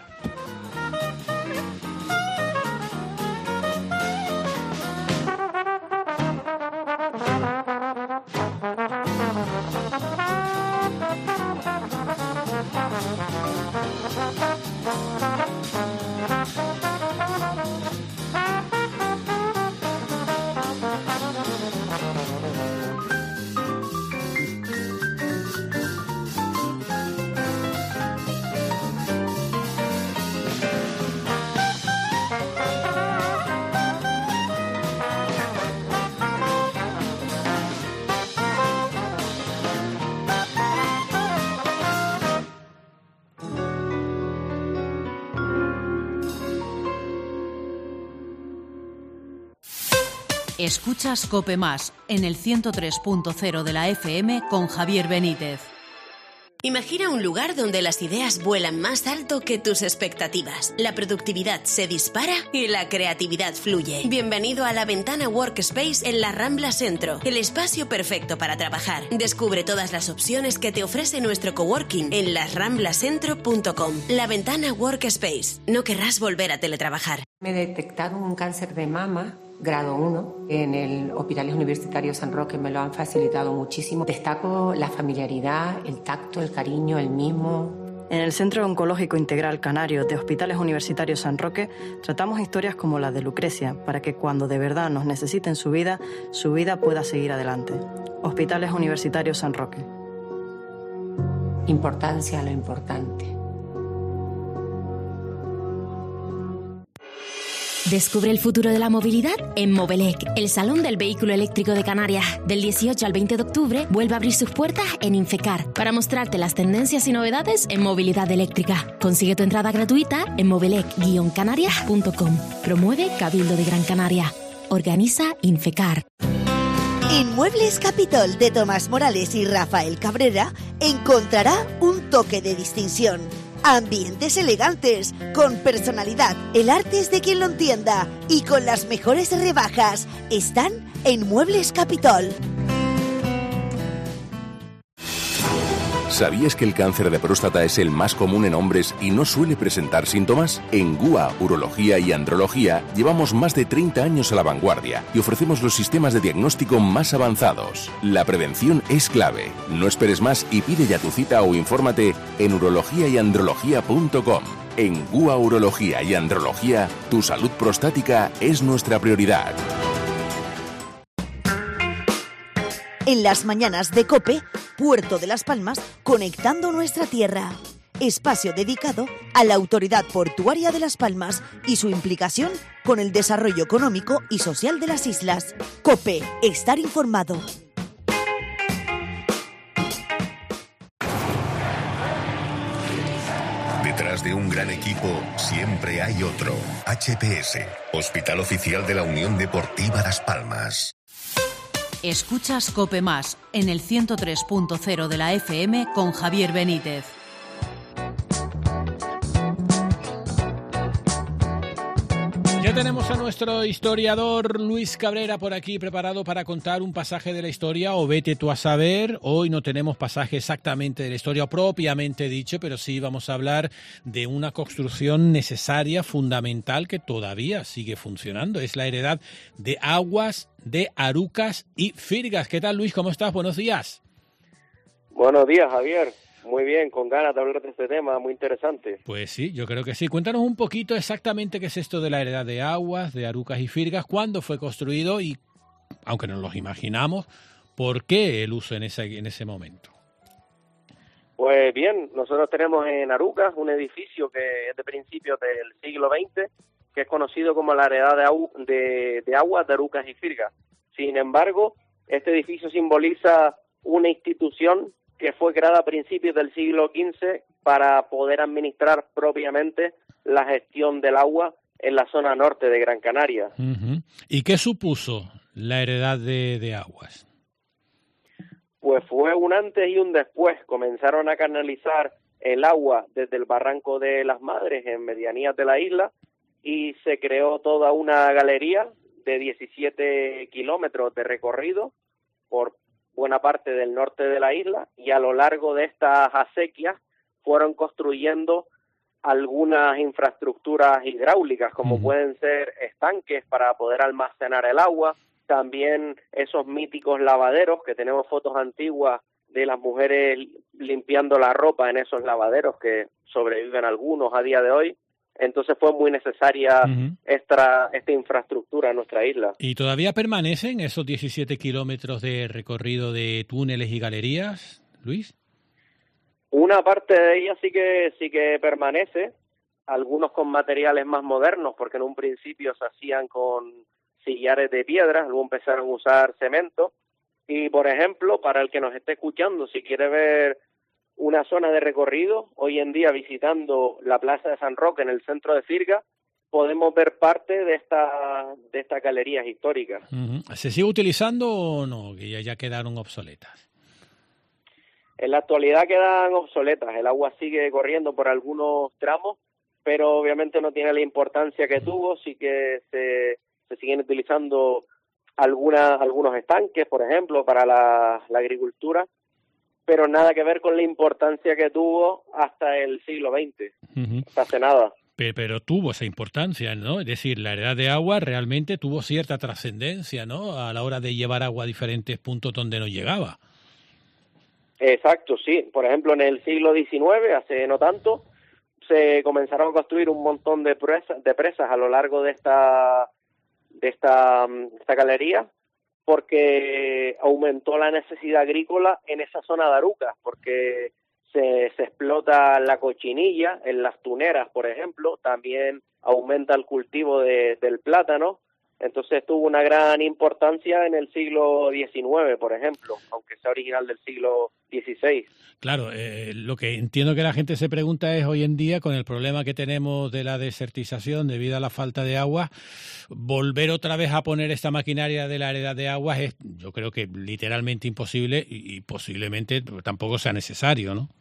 Escuchas COPE Más en el ciento tres punto cero de la F M con Javier Benítez. Imagina un lugar donde las ideas vuelan más alto que tus expectativas, la productividad se dispara y la creatividad fluye. Bienvenido a La Ventana Workspace en la Rambla Centro, el espacio perfecto para trabajar. Descubre todas las opciones que te ofrece nuestro coworking en las ramblas centro punto com. La Ventana Workspace. No querrás volver a teletrabajar. Me detectaron un cáncer de mama grado uno en el Hospital Universitario San Roque, me lo han facilitado muchísimo. Destaco la familiaridad, el tacto, el cariño, el mimo. En el Centro Oncológico Integral Canario de Hospitales Universitarios San Roque tratamos historias como la de Lucrecia para que cuando de verdad nos necesiten su vida, su vida pueda seguir adelante. Hospitales Universitarios San Roque. Importancia a lo importante. Descubre el futuro de la movilidad en Movelec, el Salón del Vehículo Eléctrico de Canarias. Del dieciocho al veinte de octubre vuelve a abrir sus puertas en Infecar para mostrarte las tendencias y novedades en movilidad eléctrica. Consigue tu entrada gratuita en movelec guion canarias punto com. Promueve Cabildo de Gran Canaria. Organiza Infecar. En Muebles Capitol de Tomás Morales y Rafael Cabrera encontrará un toque de distinción. Ambientes elegantes, con personalidad, el arte es de quien lo entienda y con las mejores rebajas. Están en Muebles Capitol. ¿Sabías que el cáncer de próstata es el más común en hombres y no suele presentar síntomas? En G U A Urología y Andrología llevamos más de treinta años a la vanguardia y ofrecemos los sistemas de diagnóstico más avanzados. La prevención es clave. No esperes más y pide ya tu cita o infórmate en urología y andrología punto com. En G U A Urología y Andrología, tu salud prostática es nuestra prioridad. En las mañanas de COPE, Puerto de las Palmas, conectando nuestra tierra. Espacio dedicado a la Autoridad Portuaria de Las Palmas y su implicación con el desarrollo económico y social de las islas. COPE, estar informado. Detrás de un gran equipo siempre hay otro. H P S, Hospital Oficial de la Unión Deportiva Las Palmas. Escuchas COPE Más en el ciento tres punto cero de la F M con Javier Benítez. Ya tenemos a nuestro historiador Luis Cabrera por aquí preparado para contar un pasaje de la historia, o vete tú a saber. Hoy no tenemos pasaje exactamente de la historia propiamente dicho, pero sí vamos a hablar de una construcción necesaria, fundamental, que todavía sigue funcionando. Es la heredad de Aguas de Arucas y Firgas. ¿Qué tal, Luis? ¿Cómo estás? Buenos días. Buenos días, Javier. Muy bien, con ganas de hablar de este tema, muy interesante. Pues sí, yo creo que sí. Cuéntanos un poquito exactamente qué es esto de la heredad de Aguas, de Arucas y Firgas, cuándo fue construido y, aunque nos los imaginamos, ¿por qué el uso en ese, en ese momento? Pues bien, nosotros tenemos en Arucas un edificio que es de principios del siglo veinte, que es conocido como la heredad de, agu- de, de Aguas de Arucas y Firgas. Sin embargo, este edificio simboliza una institución que fue creada a principios del siglo quince para poder administrar propiamente la gestión del agua en la zona norte de Gran Canaria. Uh-huh. ¿Y qué supuso la heredad de, de aguas? Pues fue un antes y un después. Comenzaron a canalizar el agua desde el Barranco de las Madres en medianías de la isla y se creó toda una galería de diecisiete kilómetros de recorrido por buena parte del norte de la isla, y a lo largo de estas acequias fueron construyendo algunas infraestructuras hidráulicas, como uh-huh. pueden ser estanques para poder almacenar el agua, también esos míticos lavaderos, que tenemos fotos antiguas de las mujeres limpiando la ropa en esos lavaderos, que sobreviven algunos a día de hoy. Entonces fue muy necesaria uh-huh. esta, esta infraestructura en nuestra isla. ¿Y todavía permanecen esos diecisiete kilómetros de recorrido de túneles y galerías, Luis? Una parte de ella sí que sí que permanece, algunos con materiales más modernos, porque en un principio se hacían con sillares de piedra, luego empezaron a usar cemento. Y, por ejemplo, para el que nos esté escuchando, si quiere ver una zona de recorrido, hoy en día visitando la Plaza de San Roque en el centro de Firga, podemos ver parte de esta de estas galerías históricas. Uh-huh. ¿Se sigue utilizando o no? Que ya, ya quedaron obsoletas. En la actualidad quedan obsoletas. El agua sigue corriendo por algunos tramos, pero obviamente no tiene la importancia que tuvo. Sí que se, se siguen utilizando alguna, algunos estanques, por ejemplo, para la, la agricultura, pero nada que ver con la importancia que tuvo hasta el siglo veinte, uh-huh. hasta hace nada. Pero, pero tuvo esa importancia, ¿no? Es decir, la heredad de agua realmente tuvo cierta trascendencia, ¿no? A la hora de llevar agua a diferentes puntos donde no llegaba. Exacto, sí. Por ejemplo, en el siglo diecinueve, hace no tanto, se comenzaron a construir un montón de presas, de presas a lo largo de esta, de esta, esta galería, porque aumentó la necesidad agrícola en esa zona de Arucas, porque se, se explota la cochinilla en las tuneras, por ejemplo, también aumenta el cultivo de, del plátano, entonces tuvo una gran importancia en el siglo diecinueve, por ejemplo, aunque sea original del siglo dieciséis. Claro, eh, lo que entiendo que la gente se pregunta es hoy en día, con el problema que tenemos de la desertización debido a la falta de agua, volver otra vez a poner esta maquinaria de la heredad de aguas es, yo creo que literalmente imposible y, y posiblemente tampoco sea necesario, ¿no?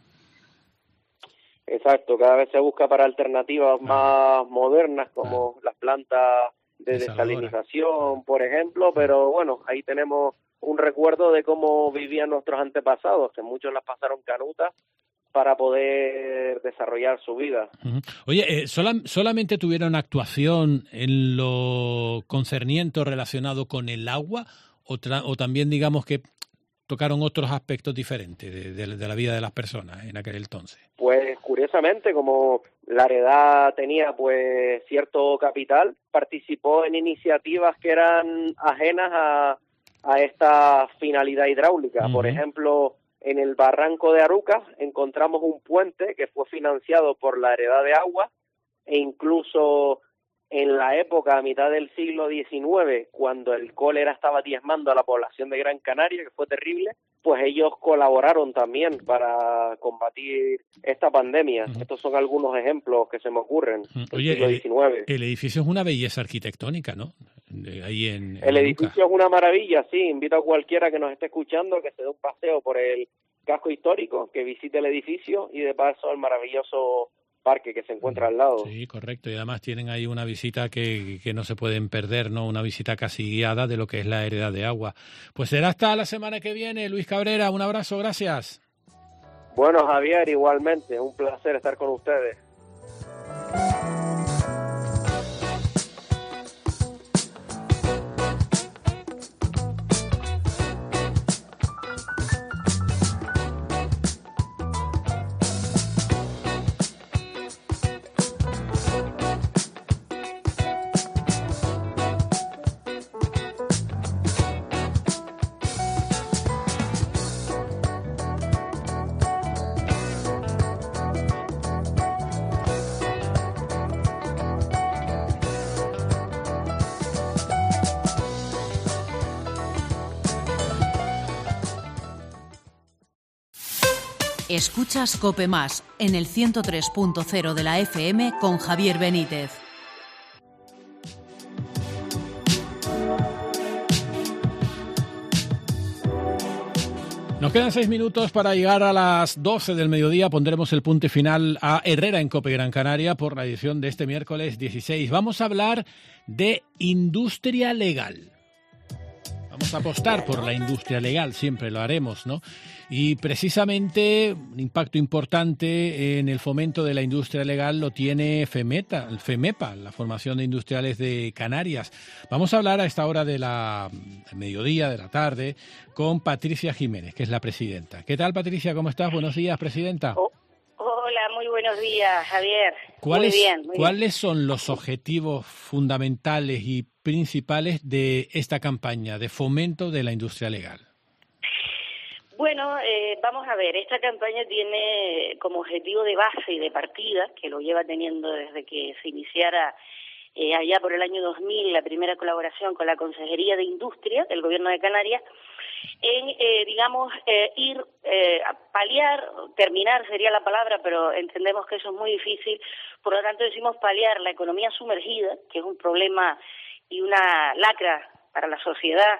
Exacto, cada vez se busca para alternativas ah. más modernas, como ah. las plantas de desalinización, por ejemplo, pero bueno, ahí tenemos un recuerdo de cómo vivían nuestros antepasados, que muchos las pasaron canutas para poder desarrollar su vida. Uh-huh. Oye, eh, ¿sola, ¿solamente tuvieron actuación en lo concerniente relacionado con el agua o, tra- o también digamos que tocaron otros aspectos diferentes de, de, de la vida de las personas en aquel entonces? Pues curiosamente, como la heredad tenía pues cierto capital, participó en iniciativas que eran ajenas a, a esta finalidad hidráulica. Uh-huh. Por ejemplo, en el Barranco de Arucas encontramos un puente que fue financiado por la heredad de agua, e incluso en la época, a mitad del siglo diecinueve, cuando el cólera estaba diezmando a la población de Gran Canaria, que fue terrible, pues ellos colaboraron también para combatir esta pandemia. Uh-huh. Estos son algunos ejemplos que se me ocurren del Oye, siglo diecinueve. El, el edificio es una belleza arquitectónica, ¿no? De ahí en, en el edificio Arucas. Es una maravilla, sí. Invito a cualquiera que nos esté escuchando que se dé un paseo por el casco histórico, que visite el edificio y de paso el maravilloso parque que se encuentra al lado. Sí, correcto. Y además tienen ahí una visita que, que no se pueden perder, ¿no? Una visita casi guiada de lo que es la heredad de agua. Pues será hasta la semana que viene. Luis Cabrera, un abrazo, gracias. Bueno, Javier, igualmente. Un placer estar con ustedes. Escuchas COPE+, en el ciento tres punto cero de la F M con Javier Benítez. Nos quedan seis minutos para llegar a las doce del mediodía. Pondremos el punto final a Herrera en COPE Gran Canaria por la edición de este miércoles dieciséis. Vamos a hablar de industria legal. Vamos a apostar por la industria legal, siempre lo haremos, ¿no? Y precisamente un impacto importante en el fomento de la industria legal lo tiene FEMETA, el FEMEPA, la Formación de Industriales de Canarias. Vamos a hablar a esta hora de la del mediodía, de la tarde, con Patricia Jiménez, que es la presidenta. ¿Qué tal, Patricia? ¿Cómo estás? Buenos días, presidenta. Oh, hola, muy buenos días, Javier. ¿Cuáles, muy bien, muy ¿cuáles bien. son los objetivos fundamentales y principales de esta campaña de fomento de la industria legal? Bueno, eh, vamos a ver, esta campaña tiene como objetivo de base y de partida, que lo lleva teniendo desde que se iniciara eh, allá por el año dos mil, la primera colaboración con la Consejería de Industria del Gobierno de Canarias, en, eh, digamos, eh, ir eh, a paliar, terminar sería la palabra, pero entendemos que eso es muy difícil, por lo tanto decimos paliar la economía sumergida, que es un problema y una lacra para la sociedad,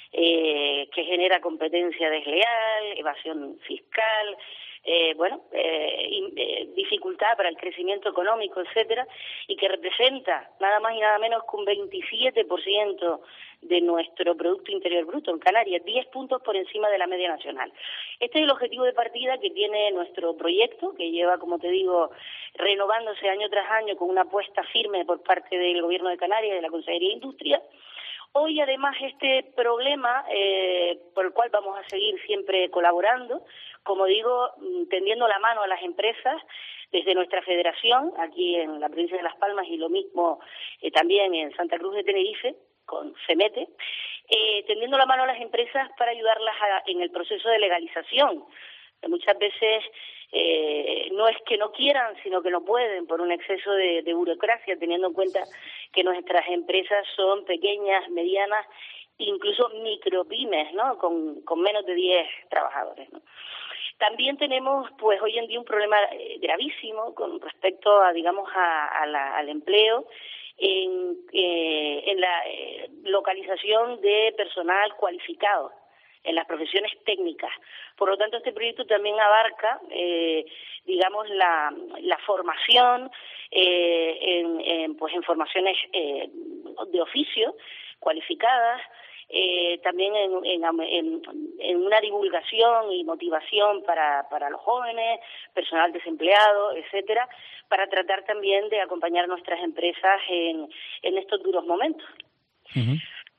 Eh, que genera competencia desleal, evasión fiscal, eh, bueno, eh, y, eh, dificultad para el crecimiento económico, etcétera, y que representa nada más y nada menos que un veintisiete por ciento de nuestro Producto Interior Bruto en Canarias, diez puntos por encima de la media nacional. Este es el objetivo de partida que tiene nuestro proyecto, que lleva, como te digo, renovándose año tras año con una apuesta firme por parte del Gobierno de Canarias y de la Consejería de Industria. Hoy, además, este problema, eh, por el cual vamos a seguir siempre colaborando, como digo, tendiendo la mano a las empresas desde nuestra federación, aquí en la provincia de Las Palmas, y lo mismo eh, también en Santa Cruz de Tenerife, con FEMETE, eh, tendiendo la mano a las empresas para ayudarlas a, en el proceso de legalización. Muchas veces eh, no es que no quieran, sino que no pueden por un exceso de, de burocracia, teniendo en cuenta que nuestras empresas son pequeñas, medianas, incluso micropymes, ¿no? Con, con menos de diez trabajadores, ¿no? También tenemos, pues, hoy en día un problema eh, gravísimo con respecto a, digamos, a, a la, al empleo en, eh, en la eh, localización de personal cualificado en las profesiones técnicas. Por lo tanto, este proyecto también abarca, eh, digamos, la, la formación eh, en, en, pues, en formaciones eh, de oficio cualificadas, eh, también en, en, en, en una divulgación y motivación para, para los jóvenes, personal desempleado, etcétera, para tratar también de acompañar a nuestras empresas en, en estos duros momentos. Uh-huh.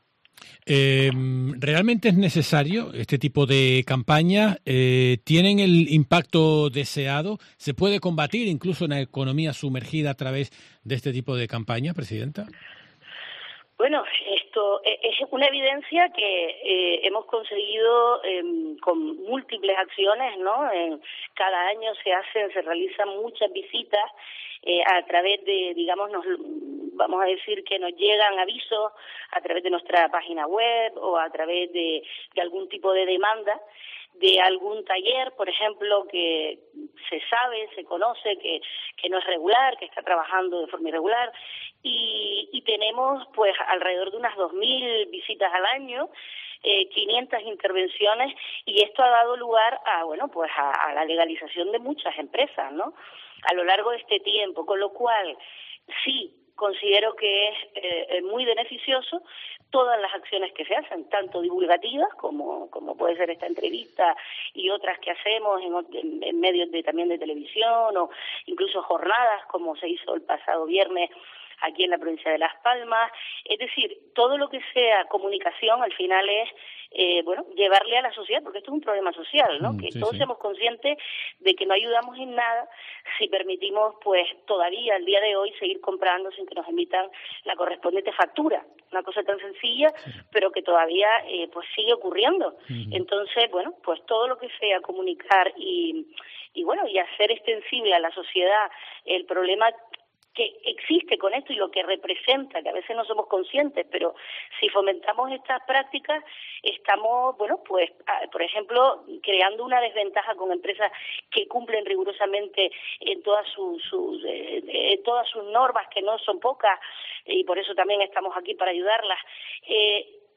Eh, ¿Realmente es necesario este tipo de campaña? Eh, ¿Tienen el impacto deseado? ¿Se puede combatir incluso en la economía sumergida a través de este tipo de campaña, Presidenta? Bueno, esto es una evidencia que eh, hemos conseguido eh, con múltiples acciones, ¿no? En, cada año se hacen, se realizan muchas visitas eh, a través de, digamos, nos, vamos a decir que nos llegan avisos a través de nuestra página web o a través de, de algún tipo de demanda de algún taller, por ejemplo, que se sabe, se conoce que, que no es regular, que está trabajando de forma irregular, y, y tenemos pues alrededor de unas dos mil visitas al año, eh, quinientas intervenciones, y esto ha dado lugar a, bueno, pues a, a la legalización de muchas empresas, ¿no?, a lo largo de este tiempo, con lo cual sí considero que es eh, muy beneficioso todas las acciones que se hacen, tanto divulgativas como como puede ser esta entrevista y otras que hacemos en, en medios de también de televisión, o incluso jornadas como se hizo el pasado viernes aquí en la provincia de Las Palmas. Es decir, todo lo que sea comunicación al final es eh, bueno, llevarle a la sociedad, porque esto es un problema social, ¿no? Mm, que sí, todos sí. seamos conscientes de que no ayudamos en nada si permitimos, pues, todavía al día de hoy seguir comprando sin que nos emitan la correspondiente factura. Una cosa tan sencilla, sí. pero que todavía, eh, pues, sigue ocurriendo. Uh-huh. Entonces, bueno, pues todo lo que sea comunicar y, y bueno, y hacer extensible a la sociedad el problema que existe con esto y lo que representa, que a veces no somos conscientes, pero si fomentamos estas prácticas, estamos, bueno, pues, por ejemplo, creando una desventaja con empresas que cumplen rigurosamente en todas sus, sus eh, eh, todas sus normas, que no son pocas, y por eso también estamos aquí para ayudarlas. Eh,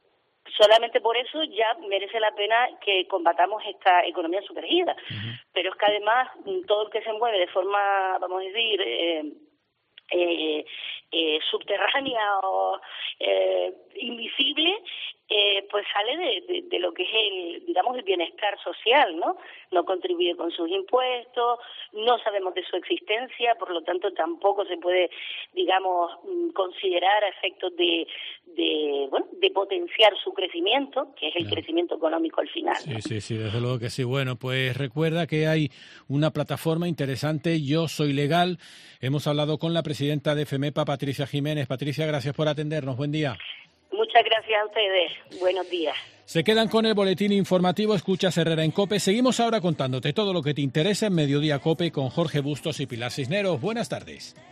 solamente por eso ya merece la pena que combatamos esta economía sumergida. Uh-huh. Pero es que además todo el que se mueve de forma, vamos a decir, eh, eh, eh, subterránea o eh, invisible, eh, pues sale de, de, de lo que es el, digamos, el bienestar social, ¿no? No contribuye con sus impuestos, no sabemos de su existencia, por lo tanto tampoco se puede, digamos, considerar a efectos de, de, bueno, de potenciar su crecimiento, que es el claro. crecimiento económico al final. Sí, sí, sí, desde luego que sí. Bueno, pues recuerda que hay una plataforma interesante, Yo Soy Legal. Hemos hablado con la presidenta de FEMEPA, Patricia Jiménez. Patricia, gracias por atendernos. Buen día. Muchas gracias a ustedes. Buenos días. Se quedan con el boletín informativo. Escuchas Herrera en COPE. Seguimos ahora contándote todo lo que te interesa en Mediodía COPE con Jorge Bustos y Pilar Cisneros. Buenas tardes.